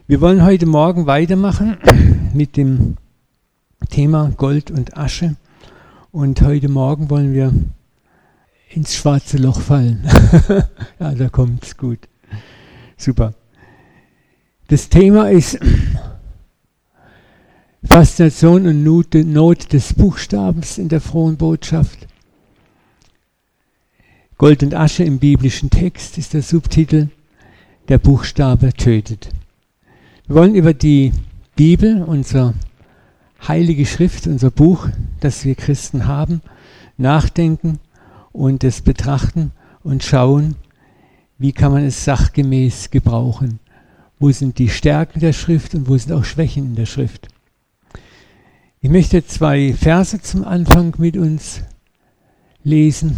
Wir wollen heute Morgen weitermachen mit dem Thema Gold und Asche. Und heute Morgen wollen wir ins schwarze Loch fallen. Ja, da kommt es gut. Super. Das Thema ist Faszination und Not des Buchstabens in der frohen Botschaft. Gold und Asche im biblischen Text ist der Subtitel. Der Buchstabe tötet. Wir wollen über die Bibel, unsere heilige Schrift, unser Buch, das wir Christen haben, nachdenken und es betrachten und schauen, wie kann man es sachgemäß gebrauchen. Wo sind die Stärken der Schrift und wo sind auch Schwächen in der Schrift. Ich möchte 2 Verse zum Anfang mit uns lesen.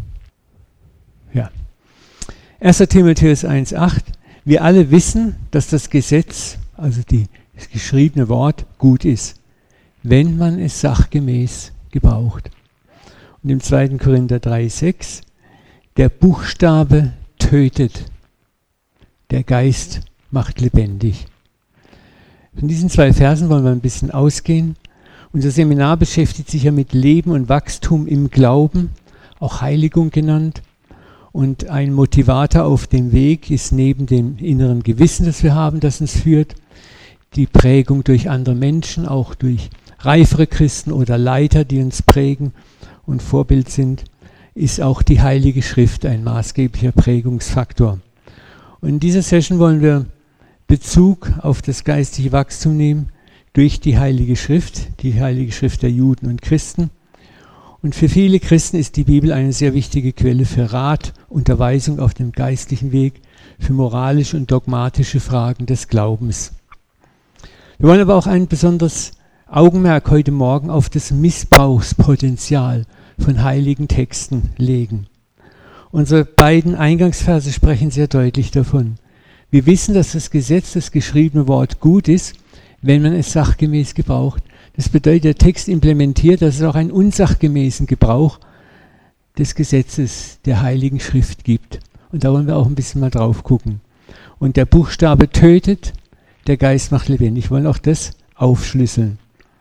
Ja. 1. Timotheus 1,8. Wir alle wissen, dass das Gesetz, also das geschriebene Wort, gut ist, wenn man es sachgemäß gebraucht. Und im 2. Korinther 3,6. Der Buchstabe tötet, der Geist macht lebendig. Von diesen 2 Versen wollen wir ein bisschen ausgehen. Unser Seminar beschäftigt sich ja mit Leben und Wachstum im Glauben, auch Heiligung genannt. Und ein Motivator auf dem Weg ist neben dem inneren Gewissen, das wir haben, das uns führt, die Prägung durch andere Menschen, auch durch reifere Christen oder Leiter, die uns prägen und Vorbild sind, ist auch die Heilige Schrift ein maßgeblicher Prägungsfaktor. Und in dieser Session wollen wir Bezug auf das geistliche Wachstum nehmen durch die Heilige Schrift der Juden und Christen. Und für viele Christen ist die Bibel eine sehr wichtige Quelle für Rat, Unterweisung auf dem geistlichen Weg, für moralische und dogmatische Fragen des Glaubens. Wir wollen aber auch ein besonderes Augenmerk heute Morgen auf das Missbrauchspotenzial von heiligen Texten legen. Unsere beiden Eingangsverse sprechen sehr deutlich davon. Wir wissen, dass das Gesetz, das geschriebene Wort gut ist, wenn man es sachgemäß gebraucht. Das bedeutet, der Text implementiert, dass es auch einen unsachgemäßen Gebrauch des Gesetzes der Heiligen Schrift gibt. Und da wollen wir auch ein bisschen mal drauf gucken. Und der Buchstabe tötet, der Geist macht lebendig. Wir wollen auch das aufschlüsseln.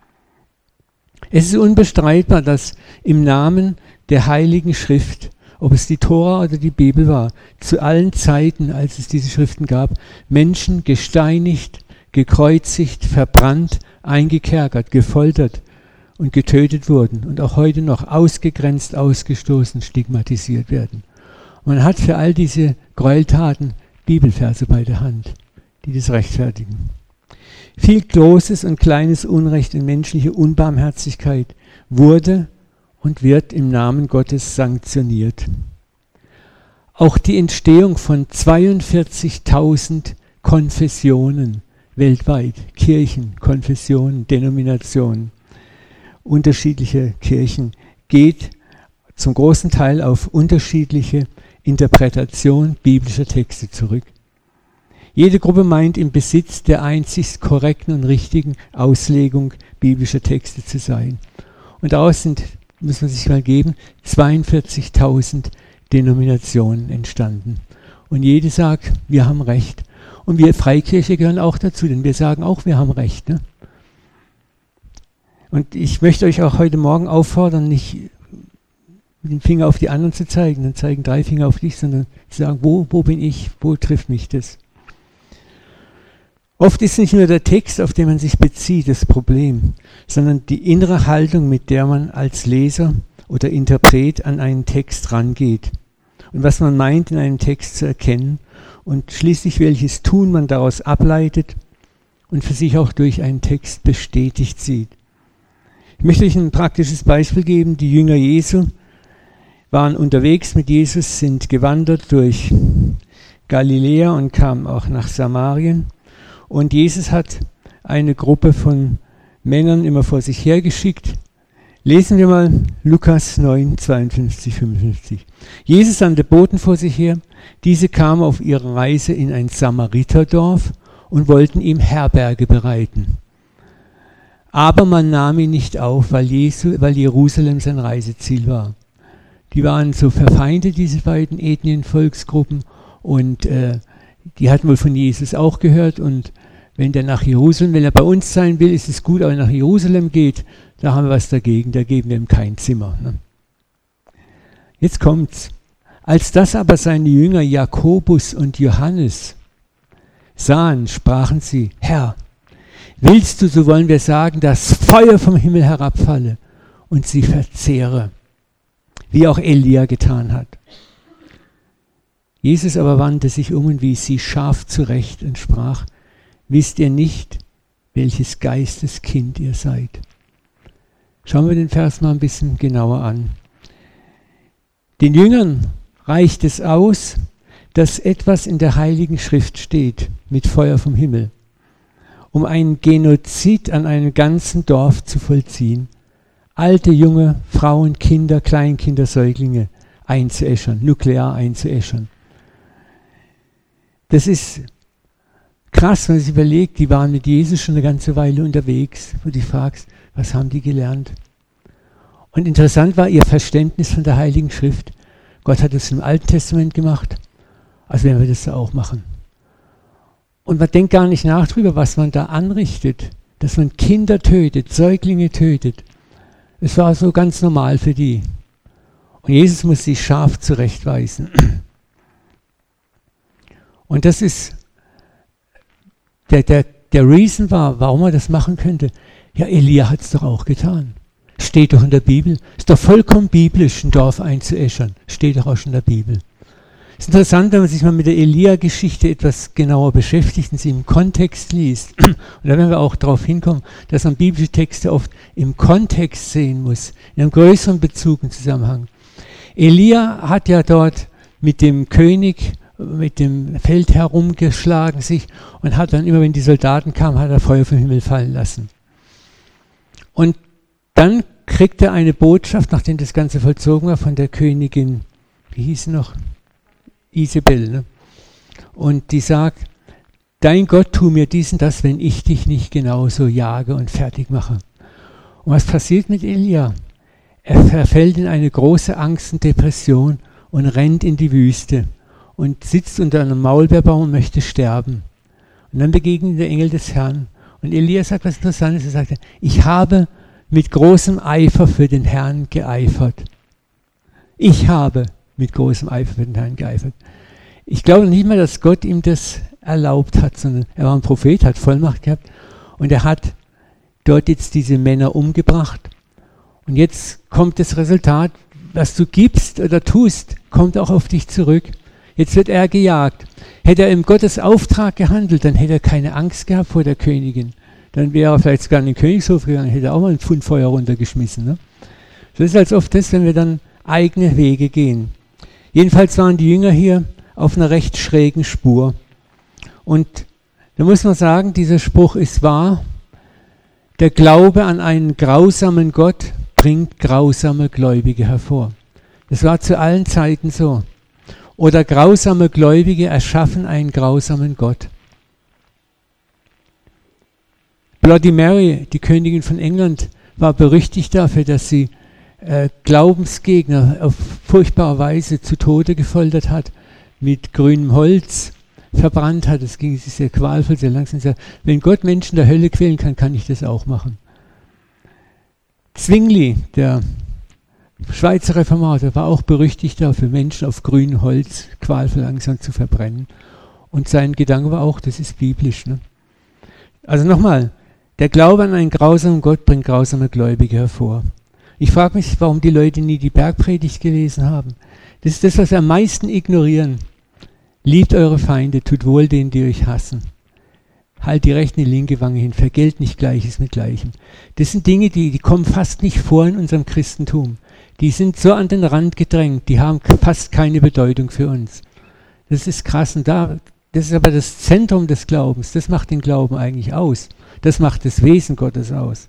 Es ist unbestreitbar, dass im Namen der Heiligen Schrift, ob es die Tora oder die Bibel war, zu allen Zeiten, als es diese Schriften gab, Menschen gesteinigt, gekreuzigt, verbrannt, eingekerkert, gefoltert und getötet wurden und auch heute noch ausgegrenzt, ausgestoßen, stigmatisiert werden. Und man hat für all diese Gräueltaten Bibelverse bei der Hand, die das rechtfertigen. Viel großes und kleines Unrecht und menschliche Unbarmherzigkeit wurde und wird im Namen Gottes sanktioniert. Auch die Entstehung von 42.000 Konfessionen weltweit, Kirchen, Konfessionen, Denominationen, unterschiedliche Kirchen, geht zum großen Teil auf unterschiedliche Interpretation biblischer Texte zurück. Jede Gruppe meint, im Besitz der einzig korrekten und richtigen Auslegung biblischer Texte zu sein. Und daraus sind, muss man sich mal geben, 42.000 Denominationen entstanden. Und jede sagt, wir haben Recht. Und wir Freikirche gehören auch dazu, denn wir sagen auch, wir haben Recht. Ne? Und ich möchte euch auch heute Morgen auffordern, nicht mit dem Finger auf die anderen zu zeigen, dann zeigen 3 Finger auf dich, sondern zu sagen, wo bin ich, wo trifft mich das? Oft ist nicht nur der Text, auf den man sich bezieht, das Problem, sondern die innere Haltung, mit der man als Leser oder Interpret an einen Text rangeht. Und was man meint, in einem Text zu erkennen und schließlich welches Tun man daraus ableitet und für sich auch durch einen Text bestätigt sieht. Ich möchte euch ein praktisches Beispiel geben. Die Jünger Jesu waren unterwegs mit Jesus, sind gewandert durch Galiläa und kamen auch nach Samarien. Und Jesus hat eine Gruppe von Männern immer vor sich hergeschickt. Lesen wir mal Lukas 9, 52, 55. Jesus sandte Boten vor sich her. Diese kamen auf ihrer Reise in ein Samariterdorf und wollten ihm Herberge bereiten. Aber man nahm ihn nicht auf, weil Jerusalem sein Reiseziel war. Die waren so verfeindet, diese beiden Ethnien, Volksgruppen, und die hatten wohl von Jesus auch gehört und wenn er bei uns sein will, ist es gut, aber wenn er nach Jerusalem geht, da haben wir was dagegen, da geben wir ihm kein Zimmer. Ne? Jetzt kommt's. Als das aber seine Jünger Jakobus und Johannes sahen, sprachen sie, Herr, willst du, so wollen wir sagen, dass Feuer vom Himmel herabfalle und sie verzehre, wie auch Elia getan hat. Jesus aber wandte sich um und wies sie scharf zurecht und sprach, wisst ihr nicht, welches Geistes Kind ihr seid? Schauen wir den Vers mal ein bisschen genauer an. Den Jüngern reicht es aus, dass etwas in der Heiligen Schrift steht, mit Feuer vom Himmel, um einen Genozid an einem ganzen Dorf zu vollziehen, alte, junge, Frauen, Kinder, Kleinkinder, Säuglinge einzuäschern, nuklear einzuäschern. Das ist krass, wenn man sich überlegt, die waren mit Jesus schon eine ganze Weile unterwegs, wo du dich fragst, was haben die gelernt? Und interessant war ihr Verständnis von der Heiligen Schrift. Gott hat es im Alten Testament gemacht, also werden wir das da auch machen. Und man denkt gar nicht nach drüber, was man da anrichtet, dass man Kinder tötet, Säuglinge tötet. Es war so ganz normal für die. Und Jesus muss sie scharf zurechtweisen. Und das ist der Reason war, warum er das machen könnte. Ja, Elia hat es doch auch getan. Steht doch in der Bibel. Ist doch vollkommen biblisch, ein Dorf einzuäschern. Steht doch auch schon in der Bibel. Es ist interessant, wenn man sich mal mit der Elia-Geschichte etwas genauer beschäftigt und sie im Kontext liest. Und da werden wir auch darauf hinkommen, dass man biblische Texte oft im Kontext sehen muss, in einem größeren Bezug und Zusammenhang. Elia hat ja dort mit dem König, mit dem Feld herumgeschlagen sich und hat dann immer, wenn die Soldaten kamen, hat er Feuer vom Himmel fallen lassen. Und dann kriegt er eine Botschaft, nachdem das Ganze vollzogen war, von der Königin, wie hieß sie noch? Isabel. Ne? Und die sagt, dein Gott, tu mir dies und das, wenn ich dich nicht genauso jage und fertig mache. Und was passiert mit Elia? Er verfällt in eine große Angst und Depression und rennt in die Wüste und sitzt unter einem Maulbeerbaum und möchte sterben. Und dann begegnet der Engel des Herrn. Und Elia sagt was Interessantes. Er sagt, ich habe mit großem Eifer für den Herrn geeifert. Ich habe mit großem Eifer für den Herrn geeifert. Ich glaube nicht mal, dass Gott ihm das erlaubt hat, sondern er war ein Prophet, hat Vollmacht gehabt und er hat dort jetzt diese Männer umgebracht. Und jetzt kommt das Resultat, was du gibst oder tust, kommt auch auf dich zurück. Jetzt wird er gejagt. Hätte er im Gottes Auftrag gehandelt, dann hätte er keine Angst gehabt vor der Königin. Dann wäre er vielleicht sogar in den Königshof gegangen, hätte er auch mal einen Pfund Feuer runtergeschmissen. Ne? So ist es als oft das, wenn wir dann eigene Wege gehen. Jedenfalls waren die Jünger hier auf einer recht schrägen Spur. Und da muss man sagen, dieser Spruch ist wahr. Der Glaube an einen grausamen Gott bringt grausame Gläubige hervor. Das war zu allen Zeiten so. Oder grausame Gläubige erschaffen einen grausamen Gott. Bloody Mary, die Königin von England, war berüchtigt dafür, dass sie Glaubensgegner auf furchtbare Weise zu Tode gefoltert hat, mit grünem Holz verbrannt hat. Das ging sehr qualvoll, sehr langsam. Wenn Gott Menschen der Hölle quälen kann, kann ich das auch machen. Zwingli, der Schweizer Reformator, war auch berüchtigt dafür, Menschen auf grünem Holz qualvoll langsam zu verbrennen. Und sein Gedanke war auch, das ist biblisch. Ne? Also nochmal, der Glaube an einen grausamen Gott bringt grausame Gläubige hervor. Ich frage mich, warum die Leute nie die Bergpredigt gelesen haben. Das ist das, was wir am meisten ignorieren. Liebt eure Feinde, tut wohl denen, die euch hassen. Halt die rechte und die linke Wange hin, vergelt nicht Gleiches mit Gleichem. Das sind Dinge, die kommen fast nicht vor in unserem Christentum. Die sind so an den Rand gedrängt, die haben fast keine Bedeutung für uns. Das ist krass. Und das ist aber das Zentrum des Glaubens. Das macht den Glauben eigentlich aus. Das macht das Wesen Gottes aus.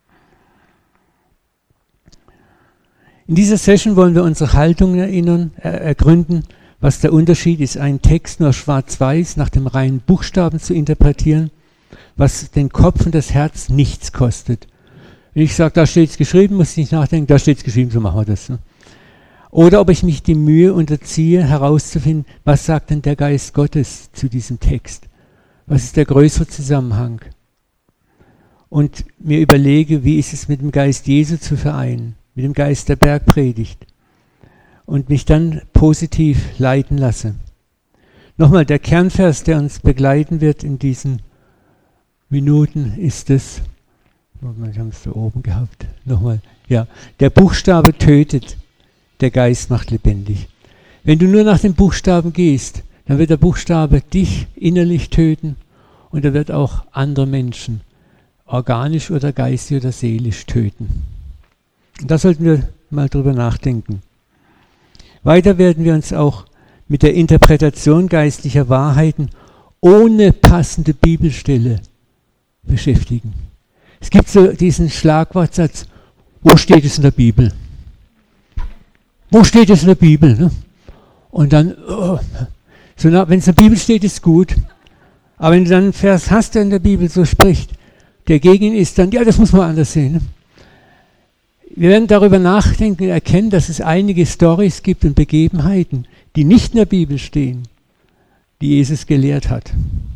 In dieser Session wollen wir unsere Haltung ergründen, was der Unterschied ist, einen Text nur schwarz-weiß nach dem reinen Buchstaben zu interpretieren, was den Kopf und das Herz nichts kostet. Wenn ich sage, da steht es geschrieben, muss ich nicht nachdenken, da steht es geschrieben, so machen wir das. Ne? Oder ob ich mich die Mühe unterziehe, herauszufinden, was sagt denn der Geist Gottes zu diesem Text? Was ist der größere Zusammenhang? Und mir überlege, wie ist es mit dem Geist Jesu zu vereinen, mit dem Geist der Bergpredigt und mich dann positiv leiten lasse. Nochmal, der Kernvers, der uns begleiten wird in diesen Minuten, ist es, wir haben es da oben gehabt, nochmal, ja, der Buchstabe tötet, der Geist macht lebendig. Wenn du nur nach den Buchstaben gehst, dann wird der Buchstabe dich innerlich töten und er wird auch andere Menschen organisch oder geistig oder seelisch töten. Und da sollten wir mal drüber nachdenken. Weiter werden wir uns auch mit der Interpretation geistlicher Wahrheiten ohne passende Bibelstelle beschäftigen. Es gibt so diesen Schlagwortsatz, wo steht es in der Bibel? Wo steht es in der Bibel? Ne? Und dann, so wenn es in der Bibel steht, ist gut. Aber wenn du dann einen Vers hast, der in der Bibel so spricht, der gegen ihn ist, dann, ja, das muss man anders sehen. Ne? Wir werden darüber nachdenken und erkennen, dass es einige Storys gibt und Begebenheiten, die nicht in der Bibel stehen, die Jesus gelehrt hat.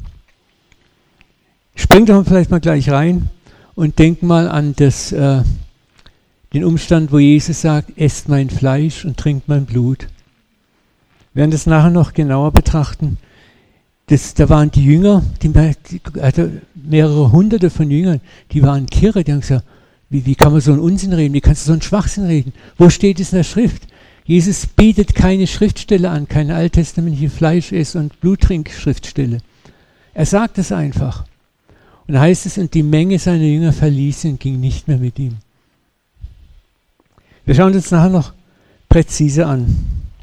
Spring doch vielleicht mal gleich rein und denk mal an den Umstand, wo Jesus sagt, esst mein Fleisch und trinkt mein Blut. Wir werden das nachher noch genauer betrachten. Da waren die Jünger, also mehrere hunderte von Jüngern, die waren kirre, die haben gesagt, wie kann man so einen Unsinn reden, wie kannst du so einen Schwachsinn reden? Wo steht es in der Schrift? Jesus bietet keine Schriftstelle an, keine alttestamentliche Fleisch-Ess- und Bluttrink-Schriftstelle. Er sagt es einfach. Und da heißt es, und die Menge seiner Jünger verließ ihn und ging nicht mehr mit ihm. Wir schauen uns nachher noch präzise an.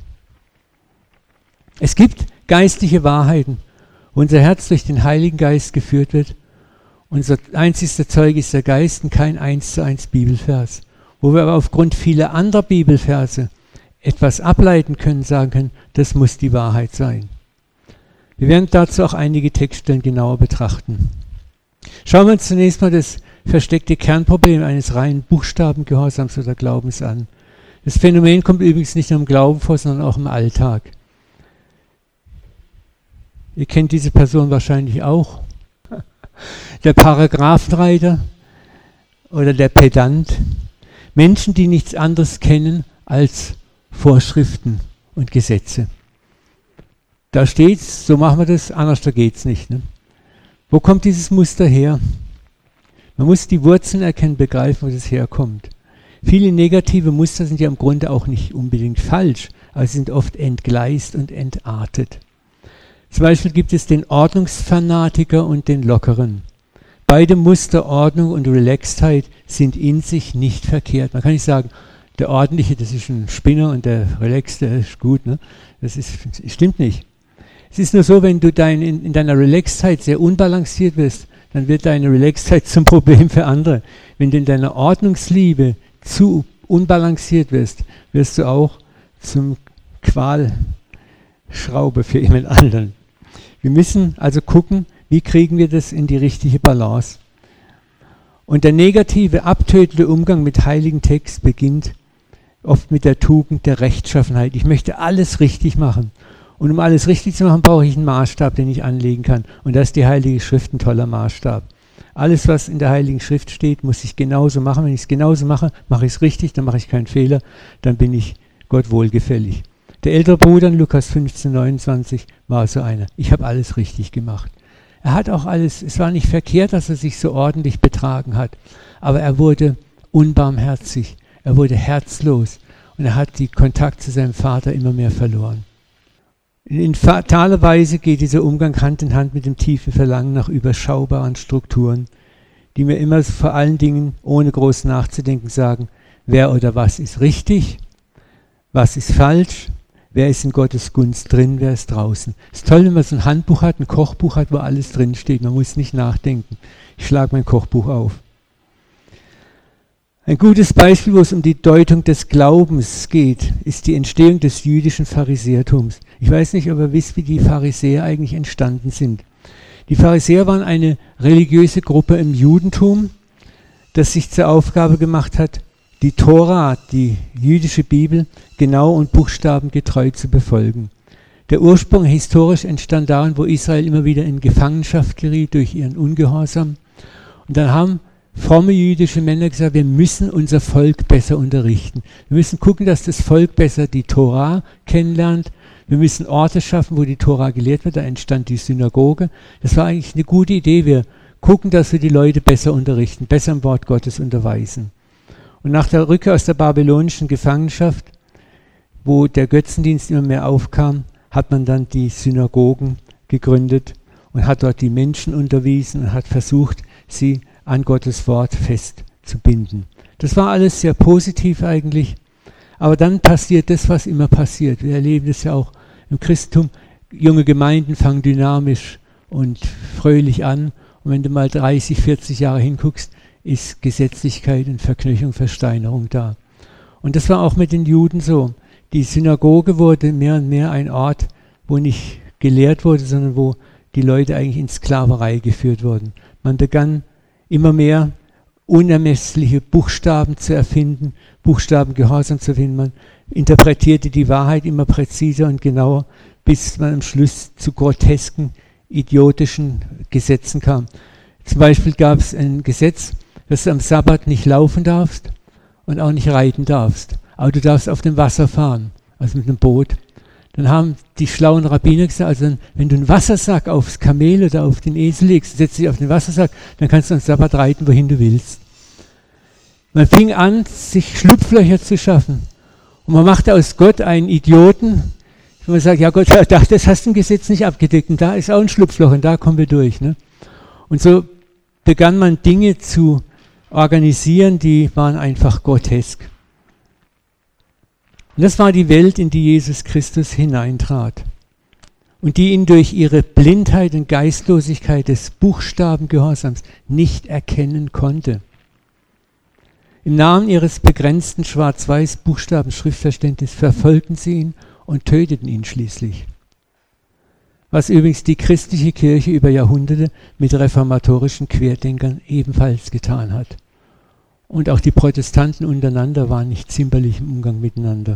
Es gibt geistliche Wahrheiten, wo unser Herz durch den Heiligen Geist geführt wird. Unser einzigster Zeuge ist der Geist und kein 1:1 Bibelvers. Wo wir aber aufgrund vieler anderer Bibelverse etwas ableiten können, sagen können, das muss die Wahrheit sein. Wir werden dazu auch einige Textstellen genauer betrachten. Schauen wir uns zunächst mal das versteckte Kernproblem eines reinen Buchstabengehorsams oder Glaubens an. Das Phänomen kommt übrigens nicht nur im Glauben vor, sondern auch im Alltag. Ihr kennt diese Person wahrscheinlich auch. Der Paragraphenreiter oder der Pedant. Menschen, die nichts anderes kennen als Vorschriften und Gesetze. Da steht's, so machen wir das, anders da geht's nicht. Ne? Wo kommt dieses Muster her? Man muss die Wurzeln erkennen, begreifen, wo das herkommt. Viele negative Muster sind ja im Grunde auch nicht unbedingt falsch, aber sie sind oft entgleist und entartet. Zum Beispiel gibt es den Ordnungsfanatiker und den Lockeren. Beide Muster, Ordnung und Relaxedheit, sind in sich nicht verkehrt. Man kann nicht sagen, der Ordentliche, das ist ein Spinner und der Relaxte ist gut. Ne? Das stimmt nicht. Es ist nur so, wenn du in deiner Relaxedheit sehr unbalanciert wirst, dann wird deine Relaxedheit zum Problem für andere. Wenn du in deiner Ordnungsliebe zu unbalanciert wirst, wirst du auch zum Qualschraube für jemand anderen. Wir müssen also gucken, wie kriegen wir das in die richtige Balance. Und der negative, abtötende Umgang mit heiligen Text beginnt oft mit der Tugend der Rechtschaffenheit. Ich möchte alles richtig machen. Und um alles richtig zu machen, brauche ich einen Maßstab, den ich anlegen kann. Und da ist die Heilige Schrift ein toller Maßstab. Alles, was in der Heiligen Schrift steht, muss ich genauso machen. Wenn ich es genauso mache, mache ich es richtig, dann mache ich keinen Fehler, dann bin ich Gott wohlgefällig. Der ältere Bruder in Lukas 15,29 war so einer. Ich habe alles richtig gemacht. Er hat auch alles, es war nicht verkehrt, dass er sich so ordentlich betragen hat, aber er wurde unbarmherzig, er wurde herzlos und er hat den Kontakt zu seinem Vater immer mehr verloren. In fataler Weise geht dieser Umgang Hand in Hand mit dem tiefen Verlangen nach überschaubaren Strukturen, die mir immer vor allen Dingen, ohne groß nachzudenken, sagen, wer oder was ist richtig, was ist falsch, wer ist in Gottes Gunst drin, wer ist draußen. Es ist toll, wenn man so ein Handbuch hat, ein Kochbuch hat, wo alles drin steht. Man muss nicht nachdenken. Ich schlage mein Kochbuch auf. Ein gutes Beispiel, wo es um die Deutung des Glaubens geht, ist die Entstehung des jüdischen Pharisäertums. Ich weiß nicht, ob ihr wisst, wie die Pharisäer eigentlich entstanden sind. Die Pharisäer waren eine religiöse Gruppe im Judentum, das sich zur Aufgabe gemacht hat, die Tora, die jüdische Bibel, genau und buchstabengetreu zu befolgen. Der Ursprung historisch entstand darin, wo Israel immer wieder in Gefangenschaft geriet durch ihren Ungehorsam. Und dann haben fromme jüdische Männer gesagt, wir müssen unser Volk besser unterrichten. Wir müssen gucken, dass das Volk besser die Tora kennenlernt. Wir müssen Orte schaffen, wo die Tora gelehrt wird. Da entstand die Synagoge. Das war eigentlich eine gute Idee. Wir gucken, dass wir die Leute besser unterrichten, besser im Wort Gottes unterweisen. Und nach der Rückkehr aus der babylonischen Gefangenschaft, wo der Götzendienst immer mehr aufkam, hat man dann die Synagogen gegründet und hat dort die Menschen unterwiesen und hat versucht, sie an Gottes Wort festzubinden. Das war alles sehr positiv eigentlich, aber dann passiert das, was immer passiert. Wir erleben das ja auch im Christentum. Junge Gemeinden fangen dynamisch und fröhlich an und wenn du mal 30, 40 Jahre hinguckst, ist Gesetzlichkeit und Verknöcherung, Versteinerung da. Und das war auch mit den Juden so. Die Synagoge wurde mehr und mehr ein Ort, wo nicht gelehrt wurde, sondern wo die Leute eigentlich in Sklaverei geführt wurden. Man begann immer mehr unermessliche Buchstaben zu erfinden, Buchstabengehorsam zu finden. Man interpretierte die Wahrheit immer präziser und genauer, bis man am Schluss zu grotesken, idiotischen Gesetzen kam. Zum Beispiel gab es ein Gesetz, dass du am Sabbat nicht laufen darfst und auch nicht reiten darfst. Aber du darfst auf dem Wasser fahren, also mit einem Boot. Dann haben die schlauen Rabbiner gesagt, also wenn du einen Wassersack aufs Kamel oder auf den Esel legst, setzt dich auf den Wassersack, dann kannst du am Sabbat reiten, wohin du willst. Man fing an, sich Schlupflöcher zu schaffen. Und man machte aus Gott einen Idioten. Man sagt, ja Gott, das hast du im Gesetz nicht abgedeckt. Und da ist auch ein Schlupfloch und da kommen wir durch. Ne? Und so begann man Dinge zu organisieren, die waren einfach grotesk. Und das war die Welt, in die Jesus Christus hineintrat und die ihn durch ihre Blindheit und Geistlosigkeit des Buchstabengehorsams nicht erkennen konnte. Im Namen ihres begrenzten Schwarz-Weiß-Buchstaben-Schriftverständnisses verfolgten sie ihn und töteten ihn schließlich. Was übrigens die christliche Kirche über Jahrhunderte mit reformatorischen Querdenkern ebenfalls getan hat. Und auch die Protestanten untereinander waren nicht zimperlich im Umgang miteinander.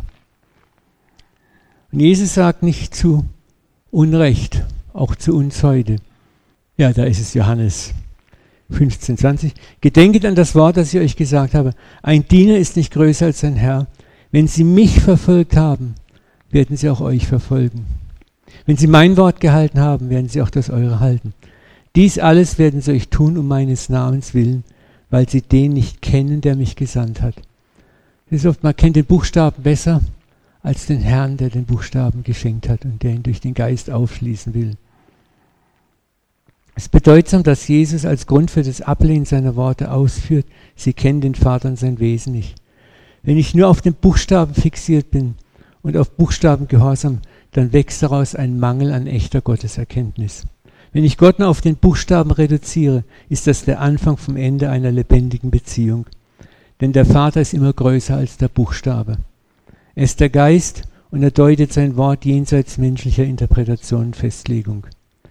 Und Jesus sagt nicht zu Unrecht, auch zu uns heute. Ja, da ist es Johannes 15,20. Gedenket an das Wort, das ich euch gesagt habe. Ein Diener ist nicht größer als sein Herr. Wenn sie mich verfolgt haben, werden sie auch euch verfolgen. Wenn sie mein Wort gehalten haben, werden sie auch das eure halten. Dies alles werden sie euch tun um meines Namens willen, weil sie den nicht kennen, der mich gesandt hat. Das ist oft, man kennt den Buchstaben besser als den Herrn, der den Buchstaben geschenkt hat und der ihn durch den Geist aufschließen will. Es ist bedeutsam, dass Jesus als Grund für das Ablehnen seiner Worte ausführt, sie kennen den Vater und sein Wesen nicht. Wenn ich nur auf den Buchstaben fixiert bin und auf Buchstabengehorsam, dann wächst daraus ein Mangel an echter Gotteserkenntnis. Wenn ich Gott nur auf den Buchstaben reduziere, ist das der Anfang vom Ende einer lebendigen Beziehung. Denn der Vater ist immer größer als der Buchstabe. Er ist der Geist und er deutet sein Wort jenseits menschlicher Interpretation und Festlegung.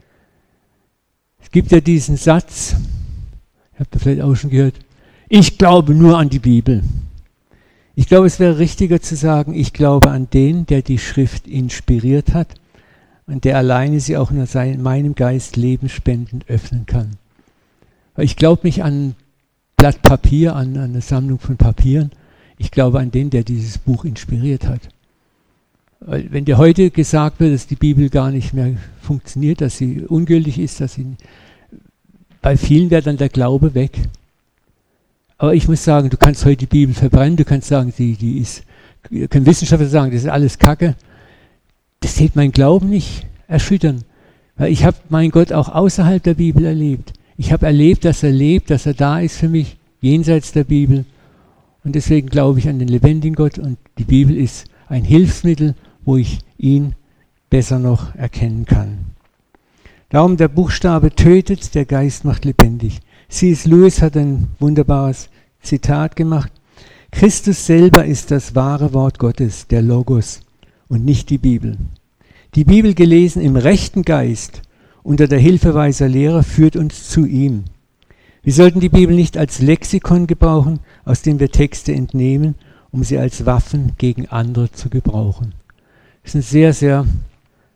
Es gibt ja diesen Satz, habt ihr vielleicht auch schon gehört, ich glaube nur an die Bibel. Ich glaube, es wäre richtiger zu sagen, ich glaube an den, der die Schrift inspiriert hat und der alleine sie auch nur meinem Geist lebensspendend öffnen kann. Weil ich glaube nicht an ein Blatt Papier, an eine Sammlung von Papieren. Ich glaube an den, der dieses Buch inspiriert hat. Weil wenn dir heute gesagt wird, dass die Bibel gar nicht mehr funktioniert, dass sie ungültig ist, dass sie bei vielen wäre dann der Glaube weg. Aber ich muss sagen, du kannst heute die Bibel verbrennen, du kannst sagen, die ist, können Wissenschaftler sagen, das ist alles Kacke. Das wird meinen Glauben nicht erschüttern. Weil ich habe meinen Gott auch außerhalb der Bibel erlebt. Ich habe erlebt, dass er lebt, dass er da ist für mich, jenseits der Bibel. Und deswegen glaube ich an den lebendigen Gott und die Bibel ist ein Hilfsmittel, wo ich ihn besser noch erkennen kann. Darum, der Buchstabe tötet, der Geist macht lebendig. C.S. Lewis hat ein wunderbares Zitat gemacht. Christus selber ist das wahre Wort Gottes, der Logos, und nicht die Bibel. Die Bibel gelesen im rechten Geist unter der Hilfe weiser Lehrer führt uns zu ihm. Wir sollten die Bibel nicht als Lexikon gebrauchen, aus dem wir Texte entnehmen, um sie als Waffen gegen andere zu gebrauchen. Das ist ein sehr, sehr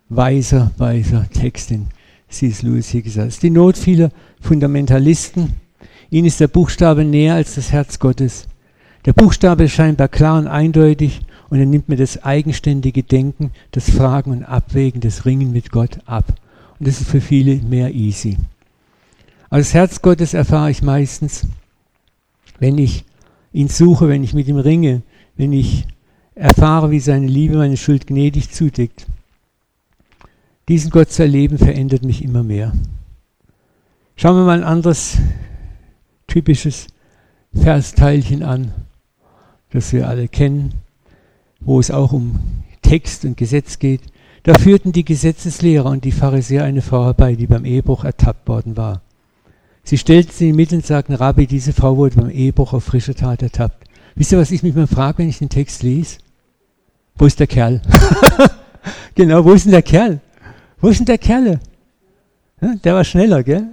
weiser Text, den C.S. Lewis hier gesagt hat. Das ist die Not vieler Fundamentalisten. Ihnen ist der Buchstabe näher als das Herz Gottes. Der Buchstabe ist scheinbar klar und eindeutig und er nimmt mir das eigenständige Denken, das Fragen und Abwägen, das Ringen mit Gott ab. Und das ist für viele mehr easy. Aber das Herz Gottes erfahre ich meistens, wenn ich ihn suche, wenn ich mit ihm ringe, wenn ich erfahre, wie seine Liebe meine Schuld gnädig zudeckt. Diesen Gott zu erleben, verändert mich immer mehr. Schauen wir mal ein anderes typisches Versteilchen an, das wir alle kennen, wo es auch um Text und Gesetz geht. Da führten die Gesetzeslehrer und die Pharisäer eine Frau herbei, die beim Ehebruch ertappt worden war. Sie stellten sie in die Mitte und sagten, Rabbi, diese Frau wurde beim Ehebruch auf frische Tat ertappt. Wisst ihr, was ich mich mal frage, wenn ich den Text lese? Wo ist der Kerl? Genau, wo ist denn der Kerl? Wo ist denn der Kerl? Ja, der war schneller, gell?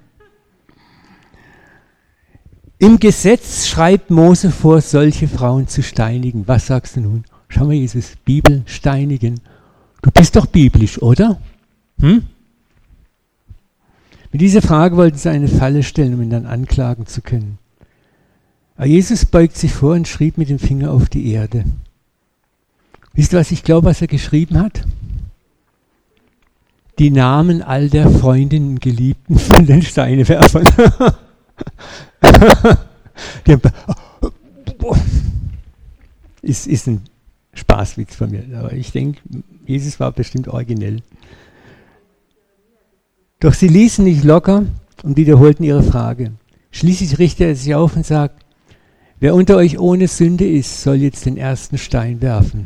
Im Gesetz schreibt Mose vor, solche Frauen zu steinigen. Was sagst du nun? Schau mal, Jesus, Bibel steinigen. Du bist doch biblisch, oder? Mit dieser Frage wollten sie eine Falle stellen, um ihn dann anklagen zu können. Aber Jesus beugt sich vor und schrieb mit dem Finger auf die Erde. Wisst ihr, was ich glaube, was er geschrieben hat? Die Namen all der Freundinnen und Geliebten von den Steinewerfern. Ist ein Spaßwitz von mir, aber ich denke, Jesus war bestimmt originell. Doch sie ließen nicht locker und wiederholten ihre Frage. Schließlich richtete er sich auf und sagt, wer unter euch ohne Sünde ist, soll jetzt den ersten Stein werfen.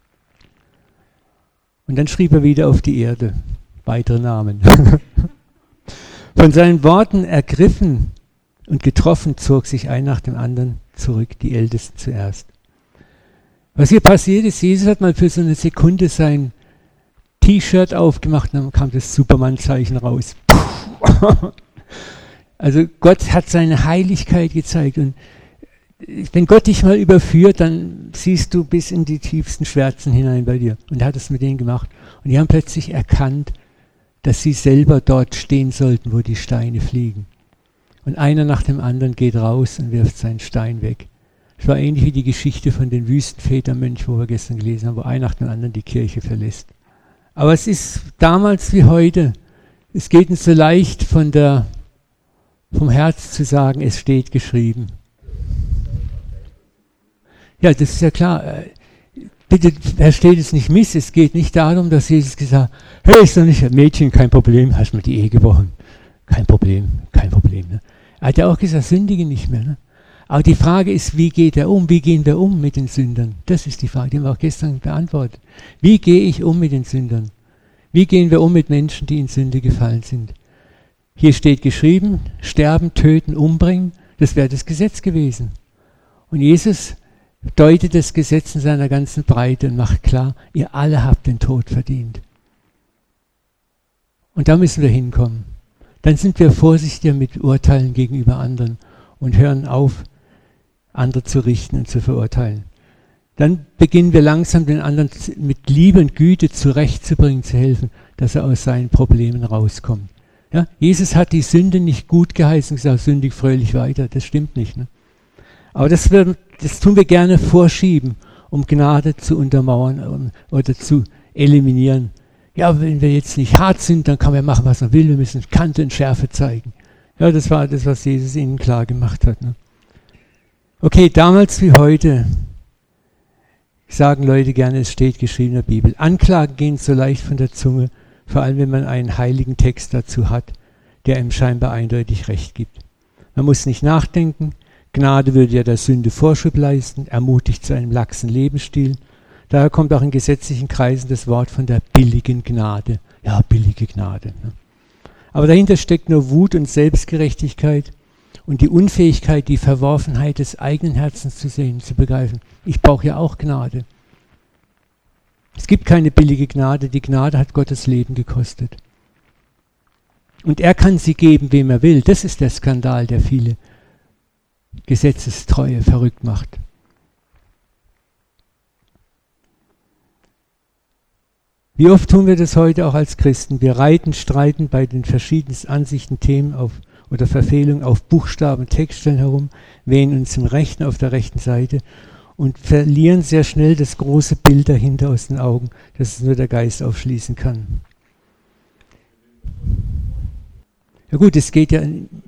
Und dann schrieb er wieder auf die Erde weitere Namen. Von seinen Worten ergriffen und getroffen zog sich ein nach dem anderen zurück, die Ältesten zuerst. Was hier passiert ist, Jesus hat mal für so eine Sekunde sein T-Shirt aufgemacht und dann kam das Superman-Zeichen raus. Also Gott hat seine Heiligkeit gezeigt und wenn Gott dich mal überführt, dann siehst du bis in die tiefsten Schwärzen hinein bei dir. Und er hat es mit denen gemacht. Und die haben plötzlich erkannt, dass sie selber dort stehen sollten, wo die Steine fliegen. Und einer nach dem anderen geht raus und wirft seinen Stein weg. Es war ähnlich wie die Geschichte von den Wüstenvätermönchen, wo wir gestern gelesen haben, wo einer nach dem anderen die Kirche verlässt. Aber es ist damals wie heute, es geht uns so leicht vom Herz zu sagen, es steht geschrieben. Ja, das ist ja klar. Bitte versteht es nicht miss. Es geht nicht darum, dass Jesus gesagt hat, hey, ist doch nicht Mädchen, kein Problem, hast mir die Ehe gebrochen. Kein Problem. Ne? Er hat ja auch gesagt, sündige nicht mehr. Ne? Aber die Frage ist, wie geht er um? Wie gehen wir um mit den Sündern? Das ist die Frage, die haben wir auch gestern beantwortet. Wie gehe ich um mit den Sündern? Wie gehen wir um mit Menschen, die in Sünde gefallen sind? Hier steht geschrieben, sterben, töten, umbringen. Das wäre das Gesetz gewesen. Und Jesus deutet das Gesetz in seiner ganzen Breite und macht klar, ihr alle habt den Tod verdient. Und da müssen wir hinkommen. Dann sind wir vorsichtiger mit Urteilen gegenüber anderen und hören auf, andere zu richten und zu verurteilen. Dann beginnen wir langsam den anderen mit Liebe und Güte zurechtzubringen, zu helfen, dass er aus seinen Problemen rauskommt. Ja? Jesus hat die Sünde nicht gut geheißen und gesagt, sündig fröhlich weiter. Das stimmt nicht. Ne? Aber das tun wir gerne vorschieben, um Gnade zu untermauern oder zu eliminieren. Ja, wenn wir jetzt nicht hart sind, dann kann man machen, was man will. Wir müssen Kante und Schärfe zeigen. Ja, das war das, was Jesus ihnen klar gemacht hat. Ne? Okay, damals wie heute sagen Leute gerne, es steht geschrieben in der Bibel. Anklagen gehen so leicht von der Zunge, vor allem wenn man einen heiligen Text dazu hat, der ihm scheinbar eindeutig Recht gibt. Man muss nicht nachdenken. Gnade würde ja der Sünde Vorschub leisten, ermutigt zu einem laxen Lebensstil. Daher kommt auch in gesetzlichen Kreisen das Wort von der billigen Gnade. Ja, billige Gnade. Ne? Aber dahinter steckt nur Wut und Selbstgerechtigkeit und die Unfähigkeit, die Verworfenheit des eigenen Herzens zu sehen, zu begreifen. Ich brauche ja auch Gnade. Es gibt keine billige Gnade. Die Gnade hat Gottes Leben gekostet. Und er kann sie geben, wem er will. Das ist der Skandal, der viele Gesetzestreue verrückt macht. Wie oft tun wir das heute auch als Christen? Wir streiten bei den verschiedensten Ansichten, Themen oder Verfehlungen auf Buchstaben, Textstellen herum, wählen uns auf der rechten Seite und verlieren sehr schnell das große Bild dahinter aus den Augen, dass es nur der Geist aufschließen kann. Ja gut, es geht ja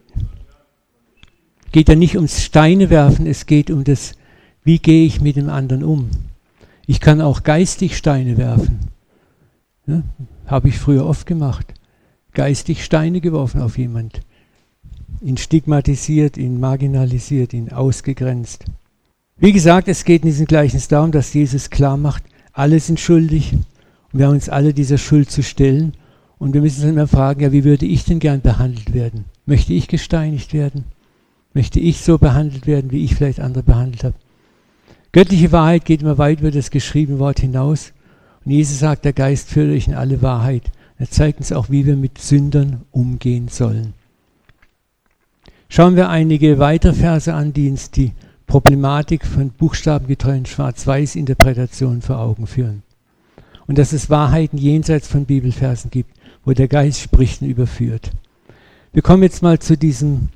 nicht ums Steine werfen, es geht um das, wie gehe ich mit dem anderen um. Ich kann auch geistig Steine werfen. Ja, habe ich früher oft gemacht. Geistig Steine geworfen auf jemand. Ihn stigmatisiert, ihn marginalisiert, ihn ausgegrenzt. Wie gesagt, es geht in diesem Gleichnis darum, dass Jesus klar macht, alle sind schuldig und wir haben uns alle dieser Schuld zu stellen. Und wir müssen uns immer fragen, ja, wie würde ich denn gern behandelt werden? Möchte ich gesteinigt werden? Möchte ich so behandelt werden, wie ich vielleicht andere behandelt habe? Göttliche Wahrheit geht immer weit über das geschriebene Wort hinaus. Und Jesus sagt, der Geist führt euch in alle Wahrheit. Er zeigt uns auch, wie wir mit Sündern umgehen sollen. Schauen wir einige weitere Verse an, die uns die Problematik von buchstabengetreuen Schwarz-Weiß-Interpretationen vor Augen führen. Und dass es Wahrheiten jenseits von Bibelversen gibt, wo der Geist spricht und überführt. Wir kommen jetzt mal zu diesem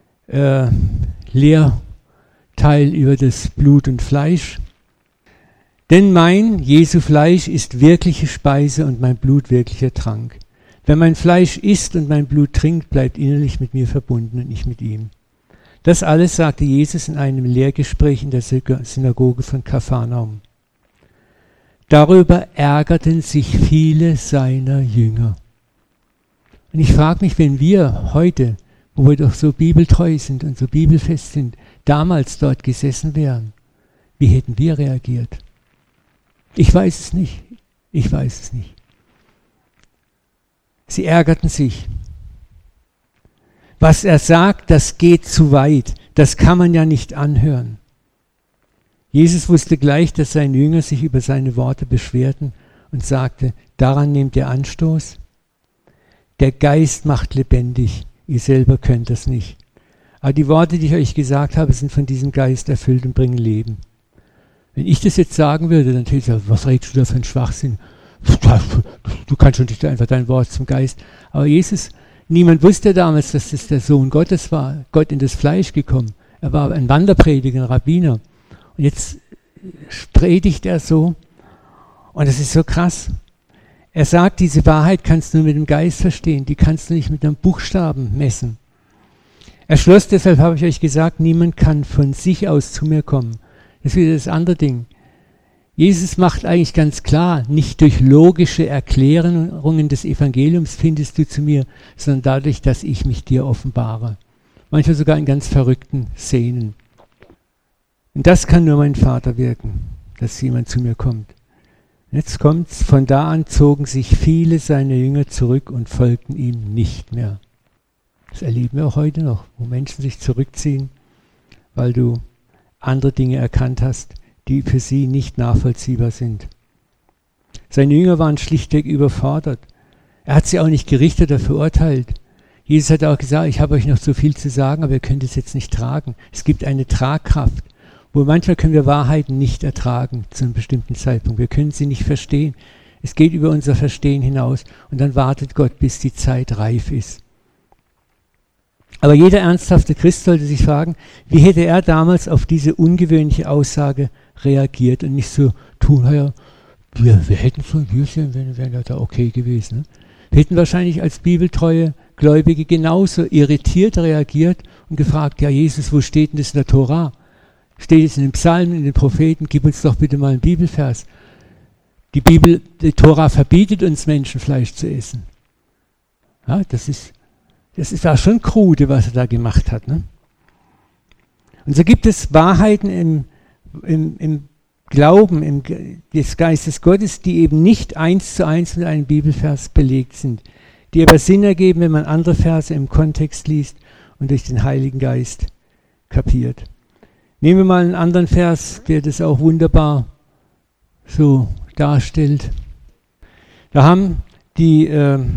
Lehrteil über das Blut und Fleisch. Denn mein, Jesu Fleisch, ist wirkliche Speise und mein Blut wirklicher Trank. Wer mein Fleisch isst und mein Blut trinkt, bleibt innerlich mit mir verbunden und ich mit ihm. Das alles sagte Jesus in einem Lehrgespräch in der Synagoge von Kapharnaum. Darüber ärgerten sich viele seiner Jünger. Und ich frage mich, wenn wir heute, wo wir doch so bibeltreu sind und so bibelfest sind, damals dort gesessen wären, wie hätten wir reagiert? Ich weiß es nicht. Ich weiß es nicht. Sie ärgerten sich. Was er sagt, das geht zu weit. Das kann man ja nicht anhören. Jesus wusste gleich, dass seine Jünger sich über seine Worte beschwerten und sagte, daran nehmt ihr Anstoß. Der Geist macht lebendig, ihr selber könnt das nicht. Aber die Worte, die ich euch gesagt habe, sind von diesem Geist erfüllt und bringen Leben. Wenn ich das jetzt sagen würde, dann hätte ich gesagt, was redest du da für einen Schwachsinn? Du kannst schon nicht einfach dein Wort zum Geist. Aber Jesus, niemand wusste damals, dass das der Sohn Gottes war, Gott in das Fleisch gekommen. Er war ein Wanderprediger, ein Rabbiner. Und jetzt predigt er so. Und das ist so krass. Er sagt, diese Wahrheit kannst du nur mit dem Geist verstehen. Die kannst du nicht mit einem Buchstaben messen. Er schloss, deshalb habe ich euch gesagt, niemand kann von sich aus zu mir kommen. Das ist wieder das andere Ding. Jesus macht eigentlich ganz klar, nicht durch logische Erklärungen des Evangeliums findest du zu mir, sondern dadurch, dass ich mich dir offenbare. Manchmal sogar in ganz verrückten Szenen. Und das kann nur mein Vater wirken, dass jemand zu mir kommt. Jetzt kommt's, von da an zogen sich viele seiner Jünger zurück und folgten ihm nicht mehr. Das erleben wir auch heute noch, wo Menschen sich zurückziehen, weil du andere Dinge erkannt hast, die für sie nicht nachvollziehbar sind. Seine Jünger waren schlichtweg überfordert. Er hat sie auch nicht gerichtet oder verurteilt. Jesus hat auch gesagt, ich habe euch noch so viel zu sagen, aber ihr könnt es jetzt nicht tragen. Es gibt eine Tragkraft, wo manchmal können wir Wahrheiten nicht ertragen zu einem bestimmten Zeitpunkt. Wir können sie nicht verstehen. Es geht über unser Verstehen hinaus und dann wartet Gott, bis die Zeit reif ist. Aber jeder ernsthafte Christ sollte sich fragen, wie hätte er damals auf diese ungewöhnliche Aussage reagiert und nicht so tun, ja, wir hätten schon, wären da okay gewesen. Ne? Wir hätten wahrscheinlich als bibeltreue Gläubige genauso irritiert reagiert und gefragt, ja Jesus, wo steht denn das in der Tora? Steht es in den Psalmen, in den Propheten? Gib uns doch bitte mal einen Bibelvers. Die Tora verbietet uns Menschen Fleisch zu essen. Ja, das war schon krude, was er da gemacht hat. Ne? Und so gibt es Wahrheiten im Glauben des Geistes Gottes, die eben nicht 1:1 mit einem Bibelvers belegt sind, die aber Sinn ergeben, wenn man andere Verse im Kontext liest und durch den Heiligen Geist kapiert. Nehmen wir mal einen anderen Vers, der das auch wunderbar so darstellt. Da haben die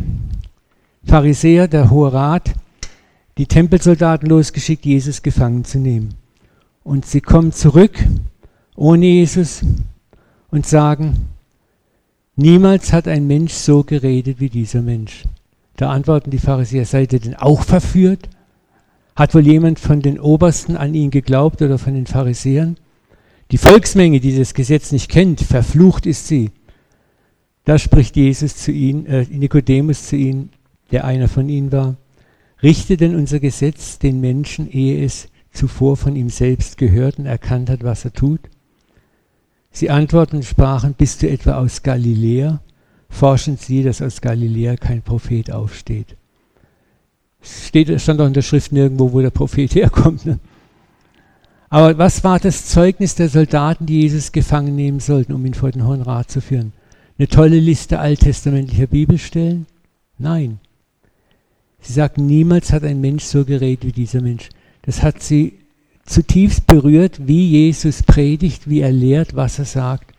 Pharisäer, der Hohe Rat, die Tempelsoldaten losgeschickt, Jesus gefangen zu nehmen. Und sie kommen zurück ohne Jesus und sagen, Niemals hat ein Mensch so geredet wie dieser Mensch. Da antworten die Pharisäer, seid ihr denn auch verführt? Hat wohl jemand von den Obersten an ihn geglaubt oder von den Pharisäern? Die Volksmenge, die das Gesetz nicht kennt, verflucht ist sie. Da spricht Jesus zu ihnen, Nikodemus zu ihnen, der einer von ihnen war. Richtet denn unser Gesetz den Menschen, ehe es zuvor von ihm selbst gehört und erkannt hat, was er tut? Sie antworten und sprachen, bist du etwa aus Galiläa? Forschen Sie, dass aus Galiläa kein Prophet aufsteht. Es stand auch in der Schrift nirgendwo, wo der Prophet herkommt. Ne? Aber was war das Zeugnis der Soldaten, die Jesus gefangen nehmen sollten, um ihn vor den Hohen Rat zu führen? Eine tolle Liste alttestamentlicher Bibelstellen? Nein. Sie sagten, niemals hat ein Mensch so geredet wie dieser Mensch. Das hat sie zutiefst berührt, wie Jesus predigt, wie er lehrt, was er sagt.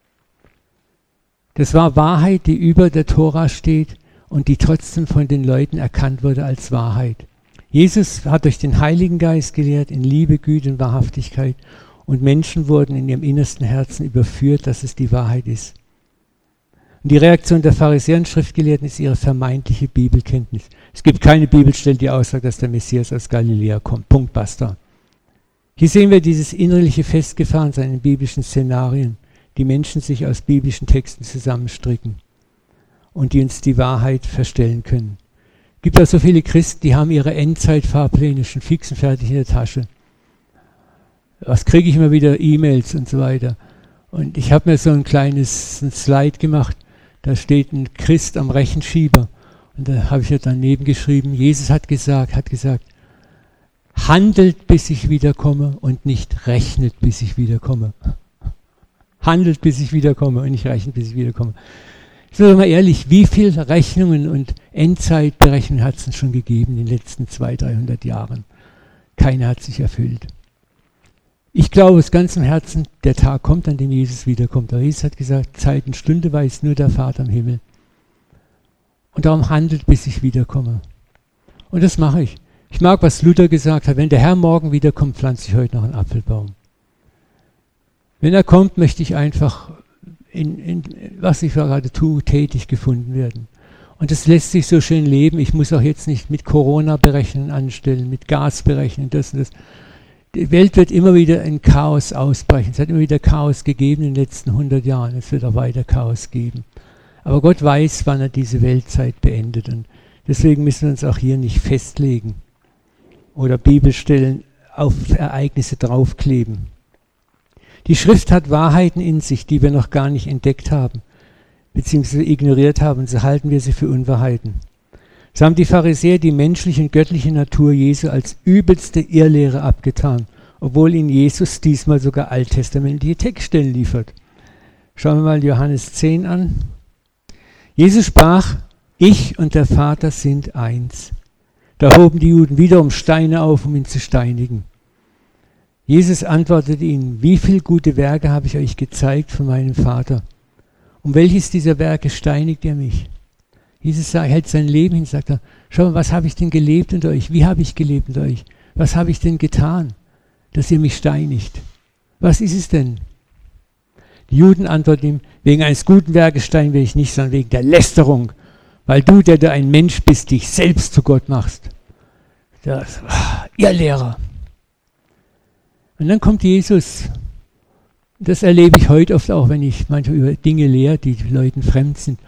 Das war Wahrheit, die über der Tora steht und die trotzdem von den Leuten erkannt wurde als Wahrheit. Jesus hat durch den Heiligen Geist gelehrt in Liebe, Güte und Wahrhaftigkeit und Menschen wurden in ihrem innersten Herzen überführt, dass es die Wahrheit ist. Und die Reaktion der Pharisäer und Schriftgelehrten ist ihre vermeintliche Bibelkenntnis. Es gibt keine Bibelstelle, die aussagt, dass der Messias aus Galiläa kommt. Punkt, basta. Hier sehen wir dieses innerliche Festgefahrensein in biblischen Szenarien, die Menschen sich aus biblischen Texten zusammenstricken und die uns die Wahrheit verstellen können. Es gibt auch so viele Christen, die haben ihre Endzeitfahrpläne schon fix und fertig in der Tasche. Was kriege ich immer wieder? E-Mails und so weiter. Und ich habe mir so ein kleines Slide gemacht, da steht ein Christ am Rechenschieber. Und da habe ich ja daneben geschrieben, Jesus hat gesagt, handelt, bis ich wiederkomme und nicht rechnet, bis ich wiederkomme. Handelt, bis ich wiederkomme und nicht rechnet, bis ich wiederkomme. Sind wir mal ehrlich, wie viele Rechnungen und Endzeitberechnungen hat es denn schon gegeben in den letzten 200-300 Jahren? Keine hat sich erfüllt. Ich glaube aus ganzem Herzen, der Tag kommt, an dem Jesus wiederkommt. Aber Jesus hat gesagt, Zeit und Stunde weiß nur der Vater im Himmel. Und darum handelt, bis ich wiederkomme. Und das mache ich. Ich mag, was Luther gesagt hat, wenn der Herr morgen wiederkommt, pflanze ich heute noch einen Apfelbaum. Wenn er kommt, möchte ich einfach in was ich gerade tue, tätig gefunden werden. Und das lässt sich so schön leben. Ich muss auch jetzt nicht mit Corona-Berechnen anstellen, mit Gas berechnen, das und das. Die Welt wird immer wieder in Chaos ausbrechen. Es hat immer wieder Chaos gegeben in den letzten 100 Jahren. Es wird auch weiter Chaos geben. Aber Gott weiß, wann er diese Weltzeit beendet. Und deswegen müssen wir uns auch hier nicht festlegen oder Bibelstellen auf Ereignisse draufkleben. Die Schrift hat Wahrheiten in sich, die wir noch gar nicht entdeckt haben, beziehungsweise ignoriert haben, und so halten wir sie für Unwahrheiten. So haben die Pharisäer die menschliche und göttliche Natur Jesu als übelste Irrlehre abgetan, obwohl ihnen Jesus diesmal sogar alttestamentliche Textstellen liefert. Schauen wir mal Johannes 10 an. Jesus sprach, ich und der Vater sind eins. Da hoben die Juden wiederum Steine auf, um ihn zu steinigen. Jesus antwortete ihnen, wie viele gute Werke habe ich euch gezeigt von meinem Vater? Um welches dieser Werke steinigt ihr mich? Jesus hält sein Leben hin, sagt er, schau mal, was habe ich denn gelebt unter euch? Wie habe ich gelebt unter euch? Was habe ich denn getan, dass ihr mich steinigt? Was ist es denn? Die Juden antworten ihm, wegen eines guten Werkes steinigen wir dich nicht, sondern wegen der Lästerung, weil du, der du ein Mensch bist, dich selbst zu Gott machst. Ihr Lehrer. Und dann kommt Jesus. Das erlebe ich heute oft auch, wenn ich manchmal über Dinge lehre, die Leuten fremd sind.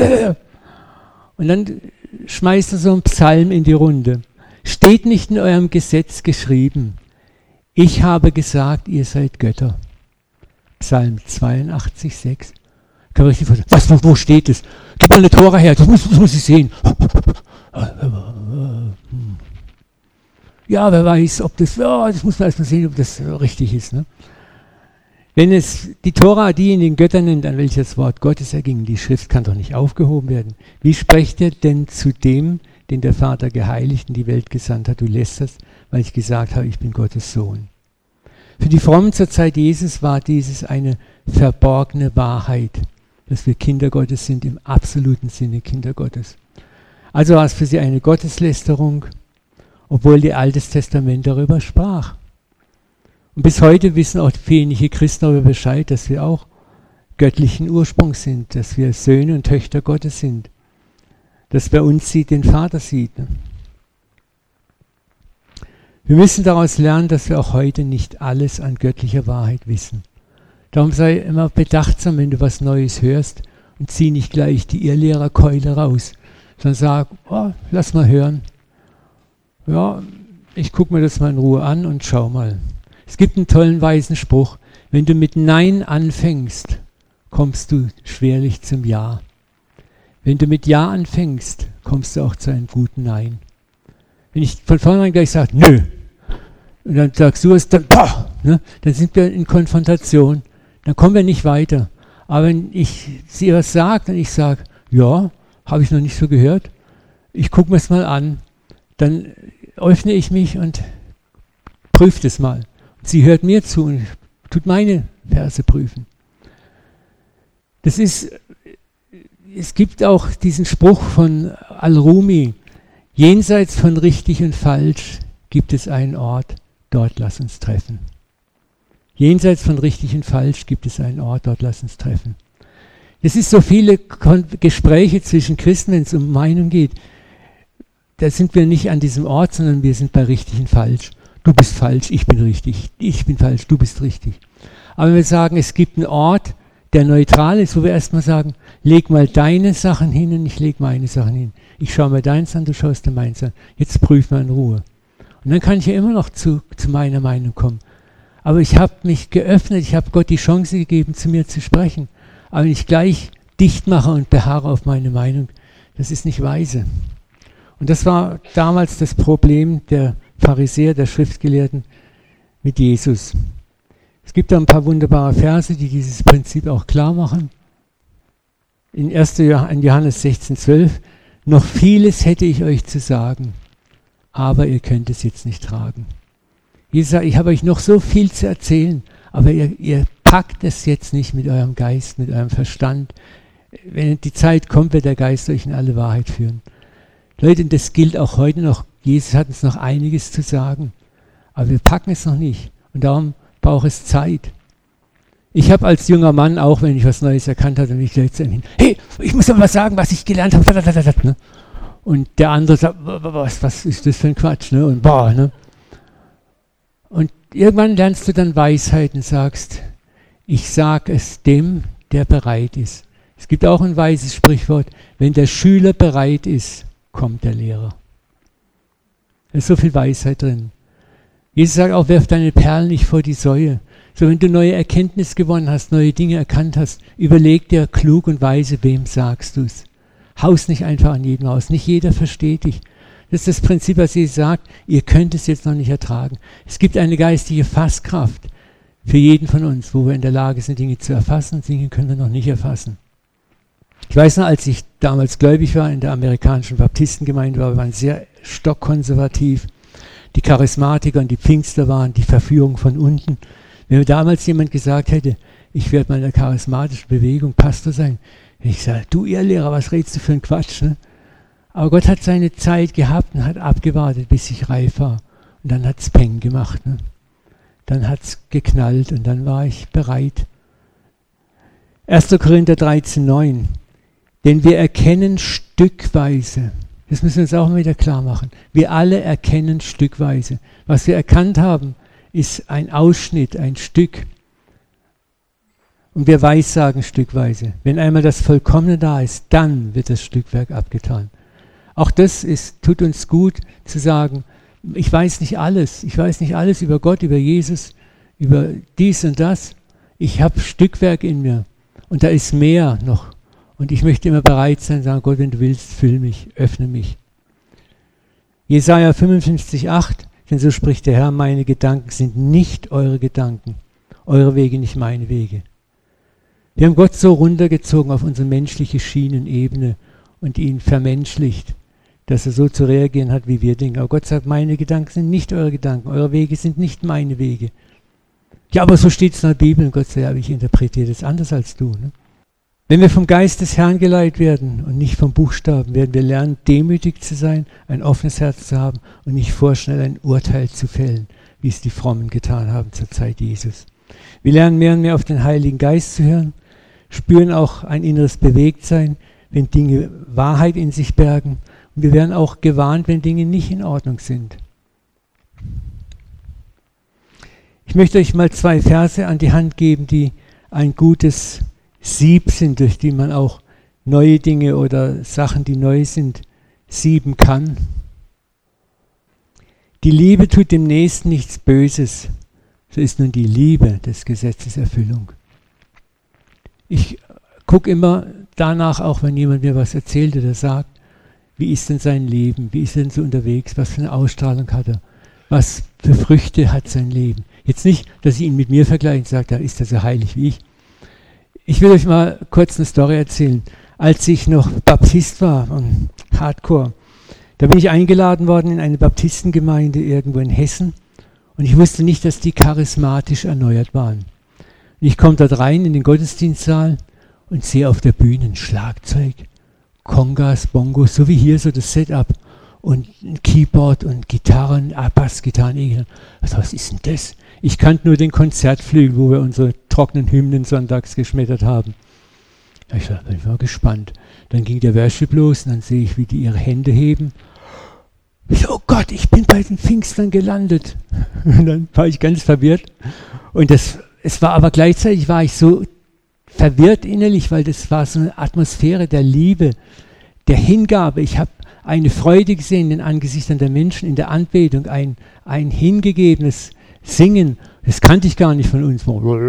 Und dann schmeißt er so einen Psalm in die Runde. Steht nicht in eurem Gesetz geschrieben, ich habe gesagt, ihr seid Götter. Psalm 82, 6. Kann man richtig vorstellen, wo steht es? Gib mal eine Tora her, das muss ich sehen. Ja, wer weiß, ob das muss man erstmal sehen, ob das richtig ist. Ne? Wenn es die Tora diejenigen Götter nennt, an welches das Wort Gottes erging, die Schrift kann doch nicht aufgehoben werden. Wie sprecht ihr denn zu dem, den der Vater geheiligt in die Welt gesandt hat? Du lästerst, weil ich gesagt habe, ich bin Gottes Sohn. Für die Frommen zur Zeit Jesus war dieses eine verborgene Wahrheit, dass wir Kinder Gottes sind, im absoluten Sinne Kinder Gottes. Also war es für sie eine Gotteslästerung, obwohl ihr Altes Testament darüber sprach. Und bis heute wissen auch wenige Christen darüber Bescheid, dass wir auch göttlichen Ursprungs sind, dass wir Söhne und Töchter Gottes sind, dass wer uns sieht, den Vater sieht. Ne? Wir müssen daraus lernen, dass wir auch heute nicht alles an göttlicher Wahrheit wissen. Darum sei immer bedachtsam, wenn du was Neues hörst und zieh nicht gleich die Irrlehrerkeule raus, sondern sag, oh, lass mal hören. Ja, ich gucke mir das mal in Ruhe an und schau mal. Es gibt einen tollen weisen Spruch, wenn du mit Nein anfängst, kommst du schwerlich zum Ja. Wenn du mit Ja anfängst, kommst du auch zu einem guten Nein. Wenn ich von vornherein gleich sage, nö, und dann sagst du es, dann, boah, ne, dann sind wir in Konfrontation, dann kommen wir nicht weiter. Aber wenn sie was sagt und ich sage, ja, habe ich noch nicht so gehört, ich gucke mir es mal an, dann öffne ich mich und prüfe das mal. Und sie hört mir zu und tut meine Verse prüfen. Es gibt auch diesen Spruch von Al-Rumi, jenseits von richtig und falsch gibt es einen Ort, dort lass uns treffen. Jenseits von richtig und falsch gibt es einen Ort, dort lass uns treffen. Es ist so viele Gespräche zwischen Christen, wenn es um Meinung geht. Da sind wir nicht an diesem Ort, sondern wir sind bei richtig und falsch. Du bist falsch, ich bin richtig. Ich bin falsch, du bist richtig. Aber wenn wir sagen, es gibt einen Ort, der neutral ist, wo wir erstmal sagen, leg mal deine Sachen hin und ich leg meine Sachen hin. Ich schaue mir deins an, du schaust dir meins an. Jetzt prüfen wir in Ruhe. Und dann kann ich ja immer noch zu meiner Meinung kommen. Aber ich habe mich geöffnet, ich habe Gott die Chance gegeben, zu mir zu sprechen. Aber wenn ich gleich dicht mache und beharre auf meine Meinung, das ist nicht weise. Und das war damals das Problem der Pharisäer, der Schriftgelehrten mit Jesus. Es gibt da ein paar wunderbare Verse, die dieses Prinzip auch klar machen. In 1. Johannes 16,12: Noch vieles hätte ich euch zu sagen, aber ihr könnt es jetzt nicht tragen. Jesus sagt, ich habe euch noch so viel zu erzählen, aber ihr packt es jetzt nicht mit eurem Geist, mit eurem Verstand. Wenn die Zeit kommt, wird der Geist euch in alle Wahrheit führen. Leute, das gilt auch heute noch. Jesus hat uns noch einiges zu sagen, aber wir packen es noch nicht. Und darum braucht es Zeit. Ich habe als junger Mann, auch wenn ich was Neues erkannt habe, und ich gleich zu ihm hin, hey, ich muss doch mal sagen, was ich gelernt habe. Ne? Und der andere sagt, was ist das für ein Quatsch? Ne? Und boah, ne? Und irgendwann lernst du dann Weisheit und sagst, ich sage es dem, der bereit ist. Es gibt auch ein weises Sprichwort, wenn der Schüler bereit ist, kommt der Lehrer. Da ist so viel Weisheit drin. Jesus sagt auch, werf deine Perlen nicht vor die Säue. So, wenn du neue Erkenntnis gewonnen hast, neue Dinge erkannt hast, überleg dir klug und weise, wem sagst du es. Haus nicht einfach an jeden raus. Nicht jeder versteht dich. Das ist das Prinzip, was Jesus sagt, ihr könnt es jetzt noch nicht ertragen. Es gibt eine geistige Fasskraft für jeden von uns, wo wir in der Lage sind, Dinge zu erfassen, Dinge können wir noch nicht erfassen. Ich weiß noch, als ich damals gläubig war, in der amerikanischen Baptistengemeinde war, wir waren sehr stockkonservativ. Die Charismatiker und die Pfingstler waren die Verführung von unten. Wenn mir damals jemand gesagt hätte, ich werde mal in der charismatischen Bewegung Pastor sein, hätte ich gesagt, du Irrlehrer, was redest du für einen Quatsch? Ne? Aber Gott hat seine Zeit gehabt und hat abgewartet, bis ich reif war. Und dann hat es Peng gemacht. Ne? Dann hat es geknallt und dann war ich bereit. 1. Korinther 13,9. Denn wir erkennen stückweise, das müssen wir uns auch mal wieder klar machen, wir alle erkennen stückweise. Was wir erkannt haben, ist ein Ausschnitt, ein Stück. Und wir weissagen stückweise. Wenn einmal das Vollkommene da ist, dann wird das Stückwerk abgetan. Auch das tut uns gut zu sagen, ich weiß nicht alles. Ich weiß nicht alles über Gott, über Jesus, über dies und das. Ich habe Stückwerk in mir. Und da ist mehr noch. Und ich möchte immer bereit sein, sagen, Gott, wenn du willst, füll mich, öffne mich. Jesaja 55,8, denn so spricht der Herr, meine Gedanken sind nicht eure Gedanken, eure Wege nicht meine Wege. Wir haben Gott so runtergezogen auf unsere menschliche Schienenebene und ihn vermenschlicht, dass er so zu reagieren hat, wie wir denken. Aber Gott sagt, meine Gedanken sind nicht eure Gedanken, eure Wege sind nicht meine Wege. Ja, aber so steht es in der Bibel. Und Gott sagt, ja, ich interpretiere das anders als du. Ne? Wenn wir vom Geist des Herrn geleitet werden und nicht vom Buchstaben, werden wir lernen, demütig zu sein, ein offenes Herz zu haben und nicht vorschnell ein Urteil zu fällen, wie es die Frommen getan haben zur Zeit Jesus. Wir lernen mehr und mehr auf den Heiligen Geist zu hören, spüren auch ein inneres Bewegtsein, wenn Dinge Wahrheit in sich bergen. Und wir werden auch gewarnt, wenn Dinge nicht in Ordnung sind. Ich möchte euch mal 2 Verse an die Hand geben, die ein gutes Sieb sind, durch die man auch neue Dinge oder Sachen, die neu sind, sieben kann. Die Liebe tut dem Nächsten nichts Böses, so ist nun die Liebe des Gesetzes Erfüllung. Ich gucke immer danach, auch wenn jemand mir was erzählt oder sagt, wie ist denn sein Leben, wie ist er denn so unterwegs, was für eine Ausstrahlung hat er, was für Früchte hat sein Leben. Jetzt nicht, dass ich ihn mit mir vergleiche und sage, da ist er so heilig wie ich. Ich will euch mal kurz eine Story erzählen. Als ich noch Baptist war, Hardcore, da bin ich eingeladen worden in eine Baptistengemeinde irgendwo in Hessen und ich wusste nicht, dass die charismatisch erneuert waren. Und ich komme dort rein in den Gottesdienstsaal und sehe auf der Bühne ein Schlagzeug, Congas, Bongos, so wie hier so das Setup und ein Keyboard und Gitarren, Bassgitarren. Was ist denn das? Ich kannte nur den Konzertflügel, wo wir unsere trockenen Hymnen sonntags geschmettert haben. Ich war gespannt. Dann ging der Worship los und dann sehe ich, wie die ihre Hände heben. Ich so, oh Gott, ich bin bei den Pfingstern gelandet. Und dann war ich ganz verwirrt. Und es war aber gleichzeitig, war ich so verwirrt innerlich, weil das war so eine Atmosphäre der Liebe, der Hingabe. Ich habe eine Freude gesehen in den Angesichtern der Menschen, in der Anbetung, ein hingegebenes Singen. Das kannte ich gar nicht von uns.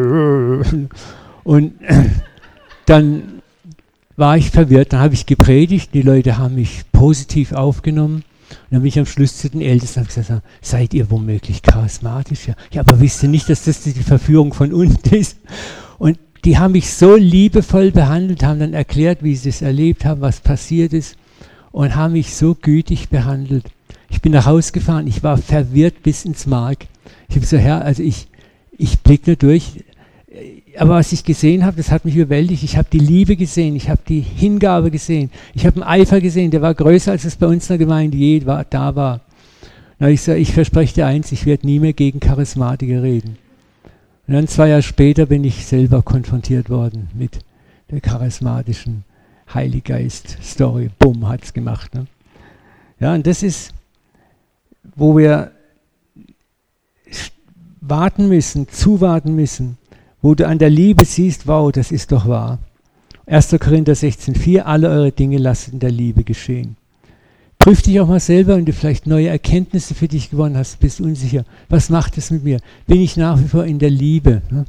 Und dann war ich verwirrt, dann habe ich gepredigt, die Leute haben mich positiv aufgenommen. Und dann bin ich am Schluss zu den Ältesten und habe gesagt, seid ihr womöglich charismatisch? Ja, aber wisst ihr nicht, dass das die Verführung von unten ist? Und die haben mich so liebevoll behandelt, haben dann erklärt, wie sie es erlebt haben, was passiert ist und haben mich so gütig behandelt. Ich bin nach Hause gefahren, ich war verwirrt bis ins Mark. Ich habe gesagt, Herr, also ich blicke nur durch, aber was ich gesehen habe, das hat mich überwältigt. Ich habe die Liebe gesehen, ich habe die Hingabe gesehen, ich habe einen Eifer gesehen, der war größer, als es bei uns in der Gemeinde je da war. Na, ich sage, ich verspreche dir eins, ich werde nie mehr gegen Charismatiker reden. Und dann 2 Jahre später bin ich selber konfrontiert worden mit der charismatischen Heiliggeist-Story. Bumm, hat's gemacht. Ne? Ja, und das ist, wo wir warten müssen, zuwarten müssen, wo du an der Liebe siehst, wow, das ist doch wahr. 1. Korinther 16,4, alle eure Dinge lasst in der Liebe geschehen. Prüf dich auch mal selber, wenn du vielleicht neue Erkenntnisse für dich gewonnen hast, bist unsicher. Was macht es mit mir? Bin ich nach wie vor in der Liebe? Ne?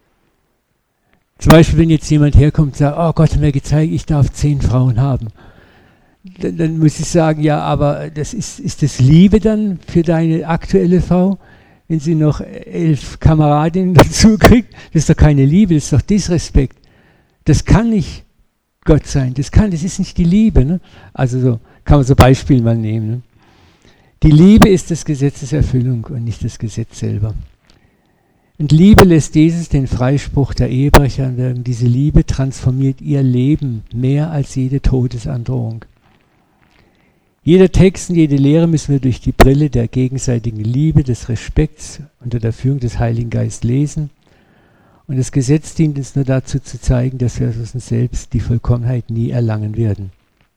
Zum Beispiel, wenn jetzt jemand herkommt und sagt, oh Gott hat mir gezeigt, ich darf 10 Frauen haben. Dann muss ich sagen, ja, aber ist das Liebe dann für deine aktuelle Frau? Wenn sie noch 11 Kameradinnen dazu kriegt, das ist doch keine Liebe, das ist doch Disrespekt. Das kann nicht Gott sein, das ist nicht die Liebe. Ne? Also so kann man so Beispiel mal nehmen. Ne? Die Liebe ist des Gesetzes Erfüllung und nicht das Gesetz selber. Und Liebe lässt Jesus den Freispruch der Ehebrecher wirken. Diese Liebe transformiert ihr Leben mehr als jede Todesandrohung. Jeder Text und jede Lehre müssen wir durch die Brille der gegenseitigen Liebe, des Respekts unter der Führung des Heiligen Geistes lesen. Und das Gesetz dient uns nur dazu zu zeigen, dass wir aus uns selbst die Vollkommenheit nie erlangen werden.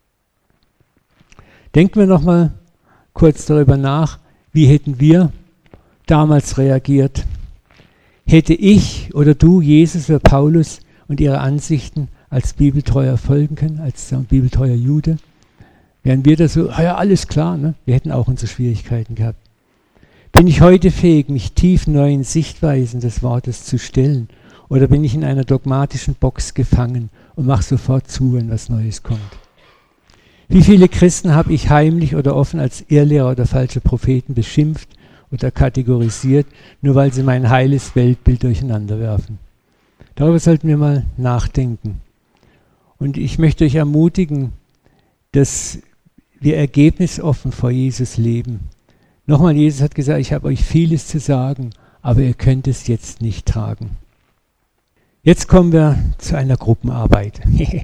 Denken wir nochmal kurz darüber nach, wie hätten wir damals reagiert? Hätte ich oder du Jesus oder Paulus und ihre Ansichten als Bibeltreuer folgen können, als bibeltreuer Jude? Wären wir da so, ja, alles klar, ne? Wir hätten auch unsere Schwierigkeiten gehabt. Bin ich heute fähig, mich tief neuen Sichtweisen des Wortes zu stellen? Oder bin ich in einer dogmatischen Box gefangen und mache sofort zu, wenn was Neues kommt? Wie viele Christen habe ich heimlich oder offen als Irrlehrer oder falsche Propheten beschimpft oder kategorisiert, nur weil sie mein heiles Weltbild durcheinander werfen? Darüber sollten wir mal nachdenken. Und ich möchte euch ermutigen, dass wir ergebnisoffen vor Jesus leben. Nochmal, Jesus hat gesagt, ich habe euch vieles zu sagen, aber ihr könnt es jetzt nicht tragen. Jetzt kommen wir zu einer Gruppenarbeit.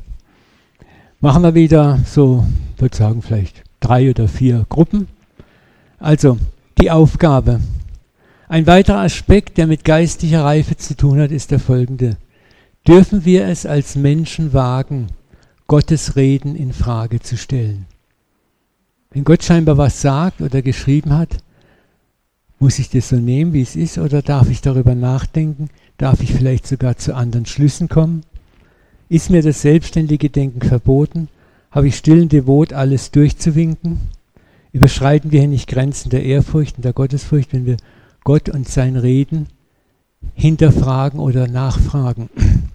Machen wir wieder so, ich würde sagen, vielleicht 3 oder 4 Gruppen. Also, die Aufgabe. Ein weiterer Aspekt, der mit geistlicher Reife zu tun hat, ist der folgende. Dürfen wir es als Menschen wagen, Gottes Reden in Frage zu stellen? Wenn Gott scheinbar was sagt oder geschrieben hat, muss ich das so nehmen, wie es ist, oder darf ich darüber nachdenken? Darf ich vielleicht sogar zu anderen Schlüssen kommen? Ist mir das selbstständige Denken verboten? Habe ich still und devot alles durchzuwinken? Überschreiten wir hier nicht Grenzen der Ehrfurcht und der Gottesfurcht, wenn wir Gott und sein Reden hinterfragen oder nachfragen?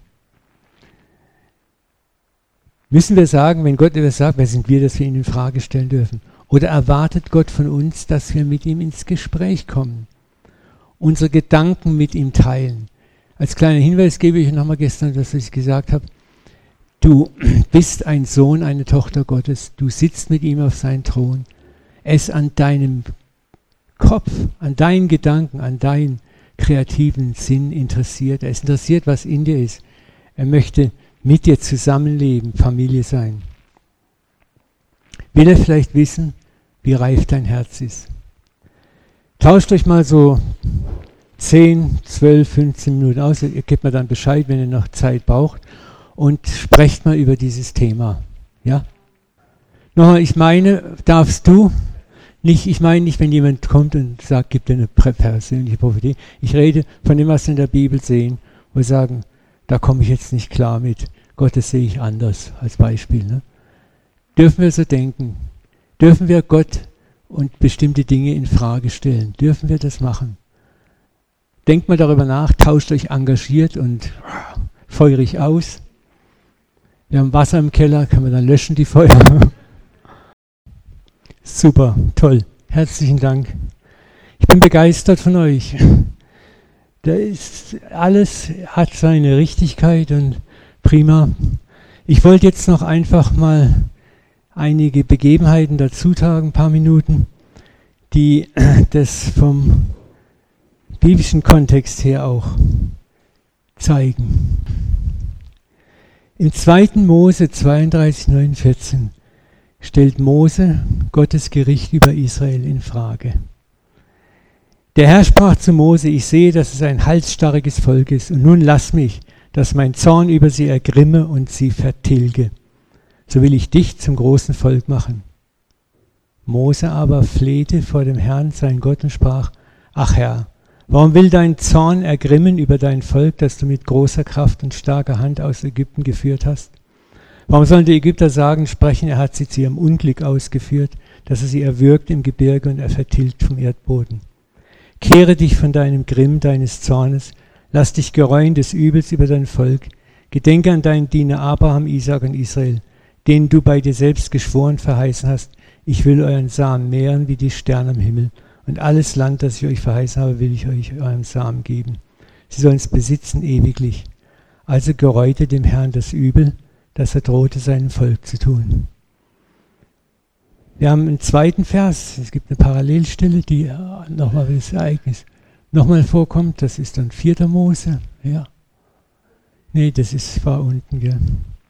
Müssen wir sagen, wenn Gott etwas sagt, wer sind wir, dass wir ihn in Frage stellen dürfen? Oder erwartet Gott von uns, dass wir mit ihm ins Gespräch kommen, unsere Gedanken mit ihm teilen? Als kleiner Hinweis gebe ich nochmal gestern, dass ich gesagt habe, du bist ein Sohn, eine Tochter Gottes, du sitzt mit ihm auf seinem Thron. Er ist an deinem Kopf, an deinen Gedanken, an deinen kreativen Sinn interessiert. Er ist interessiert, was in dir ist. Er möchte mit dir zusammenleben, Familie sein. Will er vielleicht wissen, wie reif dein Herz ist? Tauscht euch mal so 10, 12, 15 Minuten aus. Ihr gebt mir dann Bescheid, wenn ihr noch Zeit braucht. Und sprecht mal über dieses Thema. Ja? Nochmal, ich meine, darfst du nicht, ich meine nicht, wenn jemand kommt und sagt, gib dir eine persönliche Prophetie. Ich rede von dem, was wir in der Bibel sehen, wo wir sagen, da komme ich jetzt nicht klar mit. Gott, das sehe ich anders, als Beispiel. Ne? Dürfen wir so denken? Dürfen wir Gott und bestimmte Dinge in Frage stellen? Dürfen wir das machen? Denkt mal darüber nach, tauscht euch engagiert und feurig aus. Wir haben Wasser im Keller, können wir dann löschen, die Feuer. Super, toll. Herzlichen Dank. Ich bin begeistert von euch. Da ist, alles hat seine Richtigkeit und prima. Ich wollte jetzt noch einfach mal einige Begebenheiten dazu tragen, ein paar Minuten, die das vom biblischen Kontext her auch zeigen. Im 2. Mose 32, 9, 14 stellt Mose Gottes Gericht über Israel in Frage. Der Herr sprach zu Mose, ich sehe, dass es ein halsstarriges Volk ist, und nun lass mich, dass mein Zorn über sie ergrimme und sie vertilge. So will ich dich zum großen Volk machen. Mose aber flehte vor dem Herrn, sein Gott, und sprach, ach Herr, warum will dein Zorn ergrimmen über dein Volk, das du mit großer Kraft und starker Hand aus Ägypten geführt hast? Warum sollen die Ägypter sagen, sprechen, er hat sie zu ihrem Unglück ausgeführt, dass er sie erwürgt im Gebirge und er vertilgt vom Erdboden? Kehre dich von deinem Grimm, deines Zornes, lass dich gereuen des Übels über dein Volk, gedenke an deinen Diener Abraham, Isaak und Israel, denen du bei dir selbst geschworen verheißen hast, ich will euren Samen mehren wie die Sterne am Himmel, und alles Land, das ich euch verheißen habe, will ich euch eurem Samen geben. Sie sollen es besitzen ewiglich. Also gereute dem Herrn das Übel, das er drohte, seinem Volk zu tun. Wir haben einen zweiten Vers, es gibt eine Parallelstelle, die nochmal das Ereignis nochmal vorkommt, das ist dann 4. Mose. Ja. Nee, war unten, gell.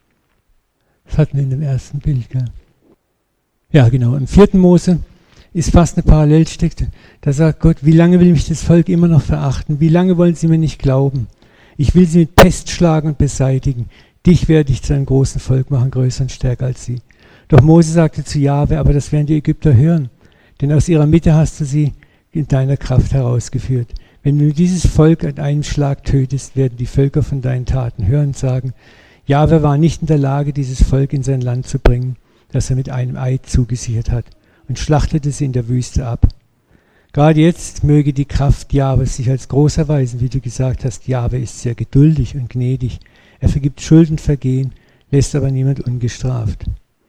Das hatten wir in dem ersten Bild, gell. Ja, genau, im 4. Mose ist fast eine Parallelstelle. Da sagt Gott, wie lange will mich das Volk immer noch verachten? Wie lange wollen sie mir nicht glauben? Ich will sie mit Pest schlagen und beseitigen. Dich werde ich zu einem großen Volk machen, größer und stärker als sie. Doch Mose sagte zu Jahwe, aber das werden die Ägypter hören, denn aus ihrer Mitte hast du sie in deiner Kraft herausgeführt. Wenn du dieses Volk an einem Schlag tötest, werden die Völker von deinen Taten hören und sagen, Jahwe war nicht in der Lage, dieses Volk in sein Land zu bringen, das er mit einem Eid zugesichert hat, und schlachtete sie in der Wüste ab. Gerade jetzt möge die Kraft Jahwes sich als groß erweisen, wie du gesagt hast, Jahwe ist sehr geduldig und gnädig. Er vergibt Schuld und Vergehen, lässt aber niemand ungestraft.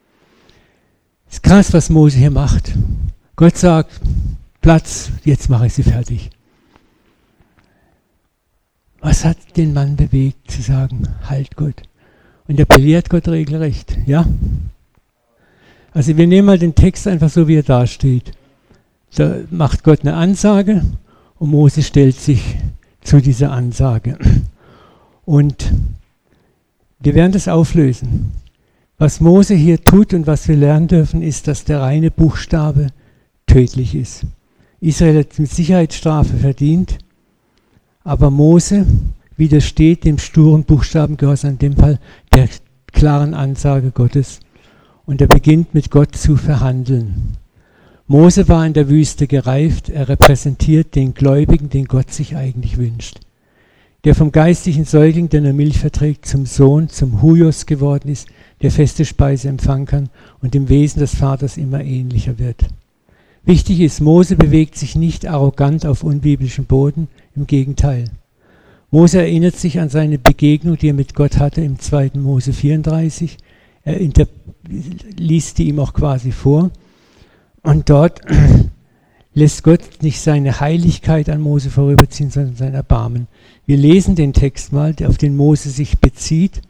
Es ist krass, was Mose hier macht. Gott sagt, Platz, jetzt mache ich sie fertig. Was hat den Mann bewegt, zu sagen, halt Gott? Und er belehrt Gott regelrecht, ja? Also wir nehmen mal den Text einfach so, wie er da steht. Da macht Gott eine Ansage und Mose stellt sich zu dieser Ansage. Und wir werden das auflösen. Was Mose hier tut und was wir lernen dürfen, ist, dass der reine Buchstabe tödlich ist. Israel hat mit Sicherheit Strafe verdient, aber Mose widersteht dem sturen Buchstabengehorsam, in dem Fall der klaren Ansage Gottes. Und er beginnt mit Gott zu verhandeln. Mose war in der Wüste gereift, er repräsentiert den Gläubigen, den Gott sich eigentlich wünscht. Der vom geistlichen Säugling, der nur Milch verträgt, zum Sohn, zum Huios geworden ist, der feste Speise empfangen kann und dem Wesen des Vaters immer ähnlicher wird. Wichtig ist, Mose bewegt sich nicht arrogant auf unbiblischem Boden, im Gegenteil. Mose erinnert sich an seine Begegnung, die er mit Gott hatte im 2. Mose 34. Er liest die ihm auch quasi vor. Und dort lässt Gott nicht seine Heiligkeit an Mose vorüberziehen, sondern sein Erbarmen. Wir lesen den Text mal, auf den Mose sich bezieht.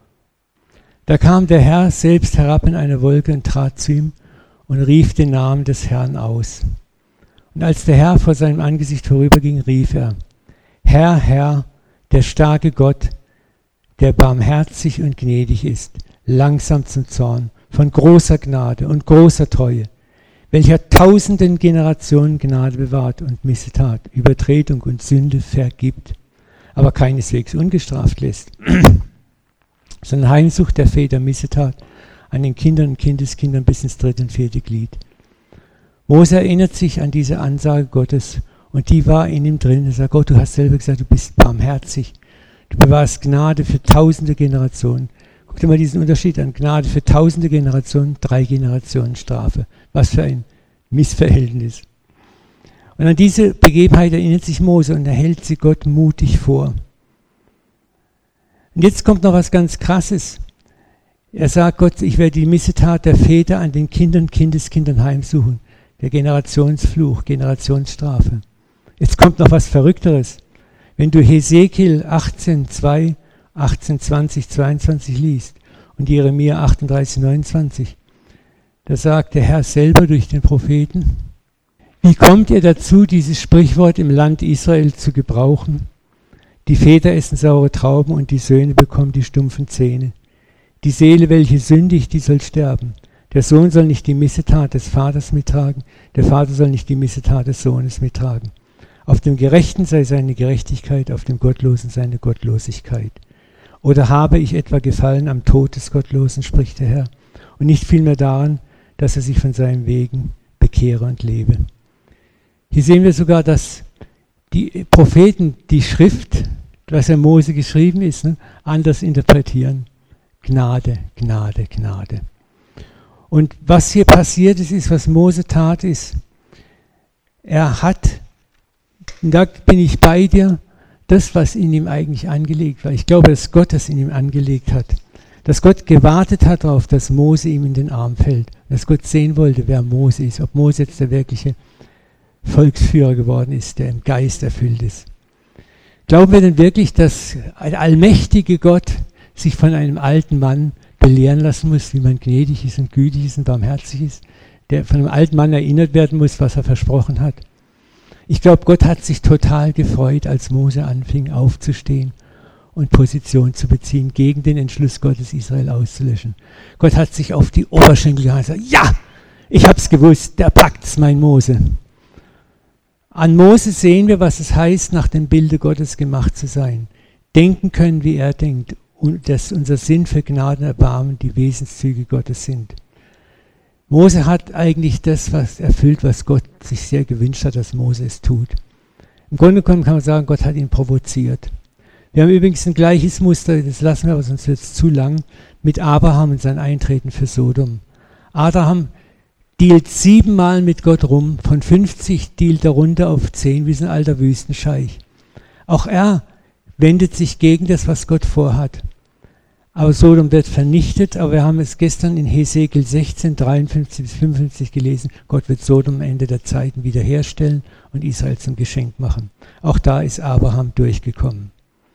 Da kam der Herr selbst herab in eine Wolke und trat zu ihm und rief den Namen des Herrn aus. Und als der Herr vor seinem Angesicht vorüberging, rief er: Herr, Herr, der starke Gott, der barmherzig und gnädig ist, langsam zum Zorn, von großer Gnade und großer Treue, welcher tausenden Generationen Gnade bewahrt und Missetat, Übertretung und Sünde vergibt, aber keineswegs ungestraft lässt, sondern Heimsucht der Väter Missetat an den Kindern und Kindeskindern bis ins 3. und 4. Glied. Mose erinnert sich an diese Ansage Gottes und die war in ihm drin. Er sagt: Gott, du hast selber gesagt, du bist barmherzig, du bewahrst Gnade für tausende Generationen. Guck dir mal diesen Unterschied an: Gnade für tausende Generationen, 3 Generationen Strafe. Was für ein Missverhältnis. Und an diese Begebenheit erinnert sich Mose und er hält sie Gott mutig vor. Und jetzt kommt noch was ganz Krasses. Er sagt Gott: Ich werde die Missetat der Väter an den Kindern und Kindeskindern heimsuchen. Der Generationsfluch, Generationsstrafe. Jetzt kommt noch was Verrückteres. Wenn du Hesekiel 18, 2, 18, 20, 22 liest und Jeremia 38, 29, da sagt der Herr selber durch den Propheten: Wie kommt ihr dazu, dieses Sprichwort im Land Israel zu gebrauchen? Die Väter essen saure Trauben und die Söhne bekommen die stumpfen Zähne. Die Seele, welche sündigt, die soll sterben. Der Sohn soll nicht die Missetat des Vaters mittragen, der Vater soll nicht die Missetat des Sohnes mittragen. Auf dem Gerechten sei seine Gerechtigkeit, auf dem Gottlosen seine Gottlosigkeit. Oder habe ich etwa gefallen am Tod des Gottlosen, spricht der Herr, und nicht vielmehr daran, dass er sich von seinen Wegen bekehre und lebe. Hier sehen wir sogar, dass die Propheten die Schrift, was er Mose geschrieben ist, anders interpretieren. Gnade, Gnade, Gnade. Und was hier passiert ist, was Mose tat, ist, er hat, und da bin ich bei dir, das, was in ihm eigentlich angelegt war. Ich glaube, dass Gott das in ihm angelegt hat. Dass Gott gewartet hat darauf, dass Mose ihm in den Arm fällt. Dass Gott sehen wollte, wer Mose ist. Ob Mose jetzt der wirkliche Volksführer geworden ist, der im Geist erfüllt ist. Glauben wir denn wirklich, dass ein allmächtiger Gott sich von einem alten Mann belehren lassen muss, wie man gnädig ist und gütig ist und barmherzig ist, der von einem alten Mann erinnert werden muss, was er versprochen hat? Ich glaube, Gott hat sich total gefreut, als Mose anfing aufzustehen und Position zu beziehen, gegen den Entschluss Gottes, Israel auszulöschen. Gott hat sich auf die Oberschenkel gehauen und gesagt: Ja, ich hab's gewusst, der packt's, mein Mose. An Mose sehen wir, was es heißt, nach dem Bilde Gottes gemacht zu sein. Denken können, wie er denkt, und dass unser Sinn für Gnade und Erbarmen die Wesenszüge Gottes sind. Mose hat eigentlich das, was erfüllt, was Gott sich sehr gewünscht hat, dass Mose es tut. Im Grunde genommen kann man sagen, Gott hat ihn provoziert. Wir haben übrigens ein gleiches Muster, das lassen wir, aber sonst wird es zu lang, mit Abraham und sein Eintreten für Sodom. Abraham dealt 7-mal mit Gott rum, von 50 dealt er runter auf 10, wie so ein alter Wüstenscheich. Auch er wendet sich gegen das, was Gott vorhat. Aber Sodom wird vernichtet, aber wir haben es gestern in Hesekiel 16, 53 bis 55 gelesen, Gott wird Sodom am Ende der Zeiten wiederherstellen und Israel zum Geschenk machen. Auch da ist Abraham durchgekommen.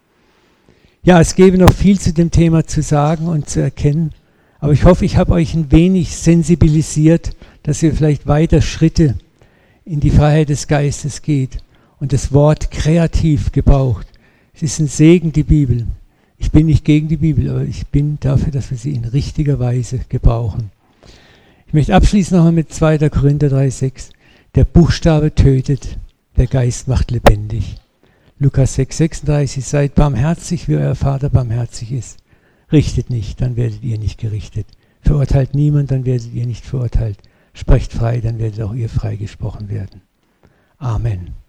Ja, es gäbe noch viel zu dem Thema zu sagen und zu erkennen, aber ich hoffe, ich habe euch ein wenig sensibilisiert, dass ihr vielleicht weiter Schritte in die Freiheit des Geistes geht und das Wort kreativ gebraucht. Es ist ein Segen, die Bibel. Ich bin nicht gegen die Bibel, aber ich bin dafür, dass wir sie in richtiger Weise gebrauchen. Ich möchte abschließen nochmal mit 2. Korinther 3,6. Der Buchstabe tötet, der Geist macht lebendig. Lukas 6,36, seid barmherzig, wie euer Vater barmherzig ist. Richtet nicht, dann werdet ihr nicht gerichtet. Verurteilt niemand, dann werdet ihr nicht verurteilt. Sprecht frei, dann werdet auch ihr freigesprochen werden. Amen.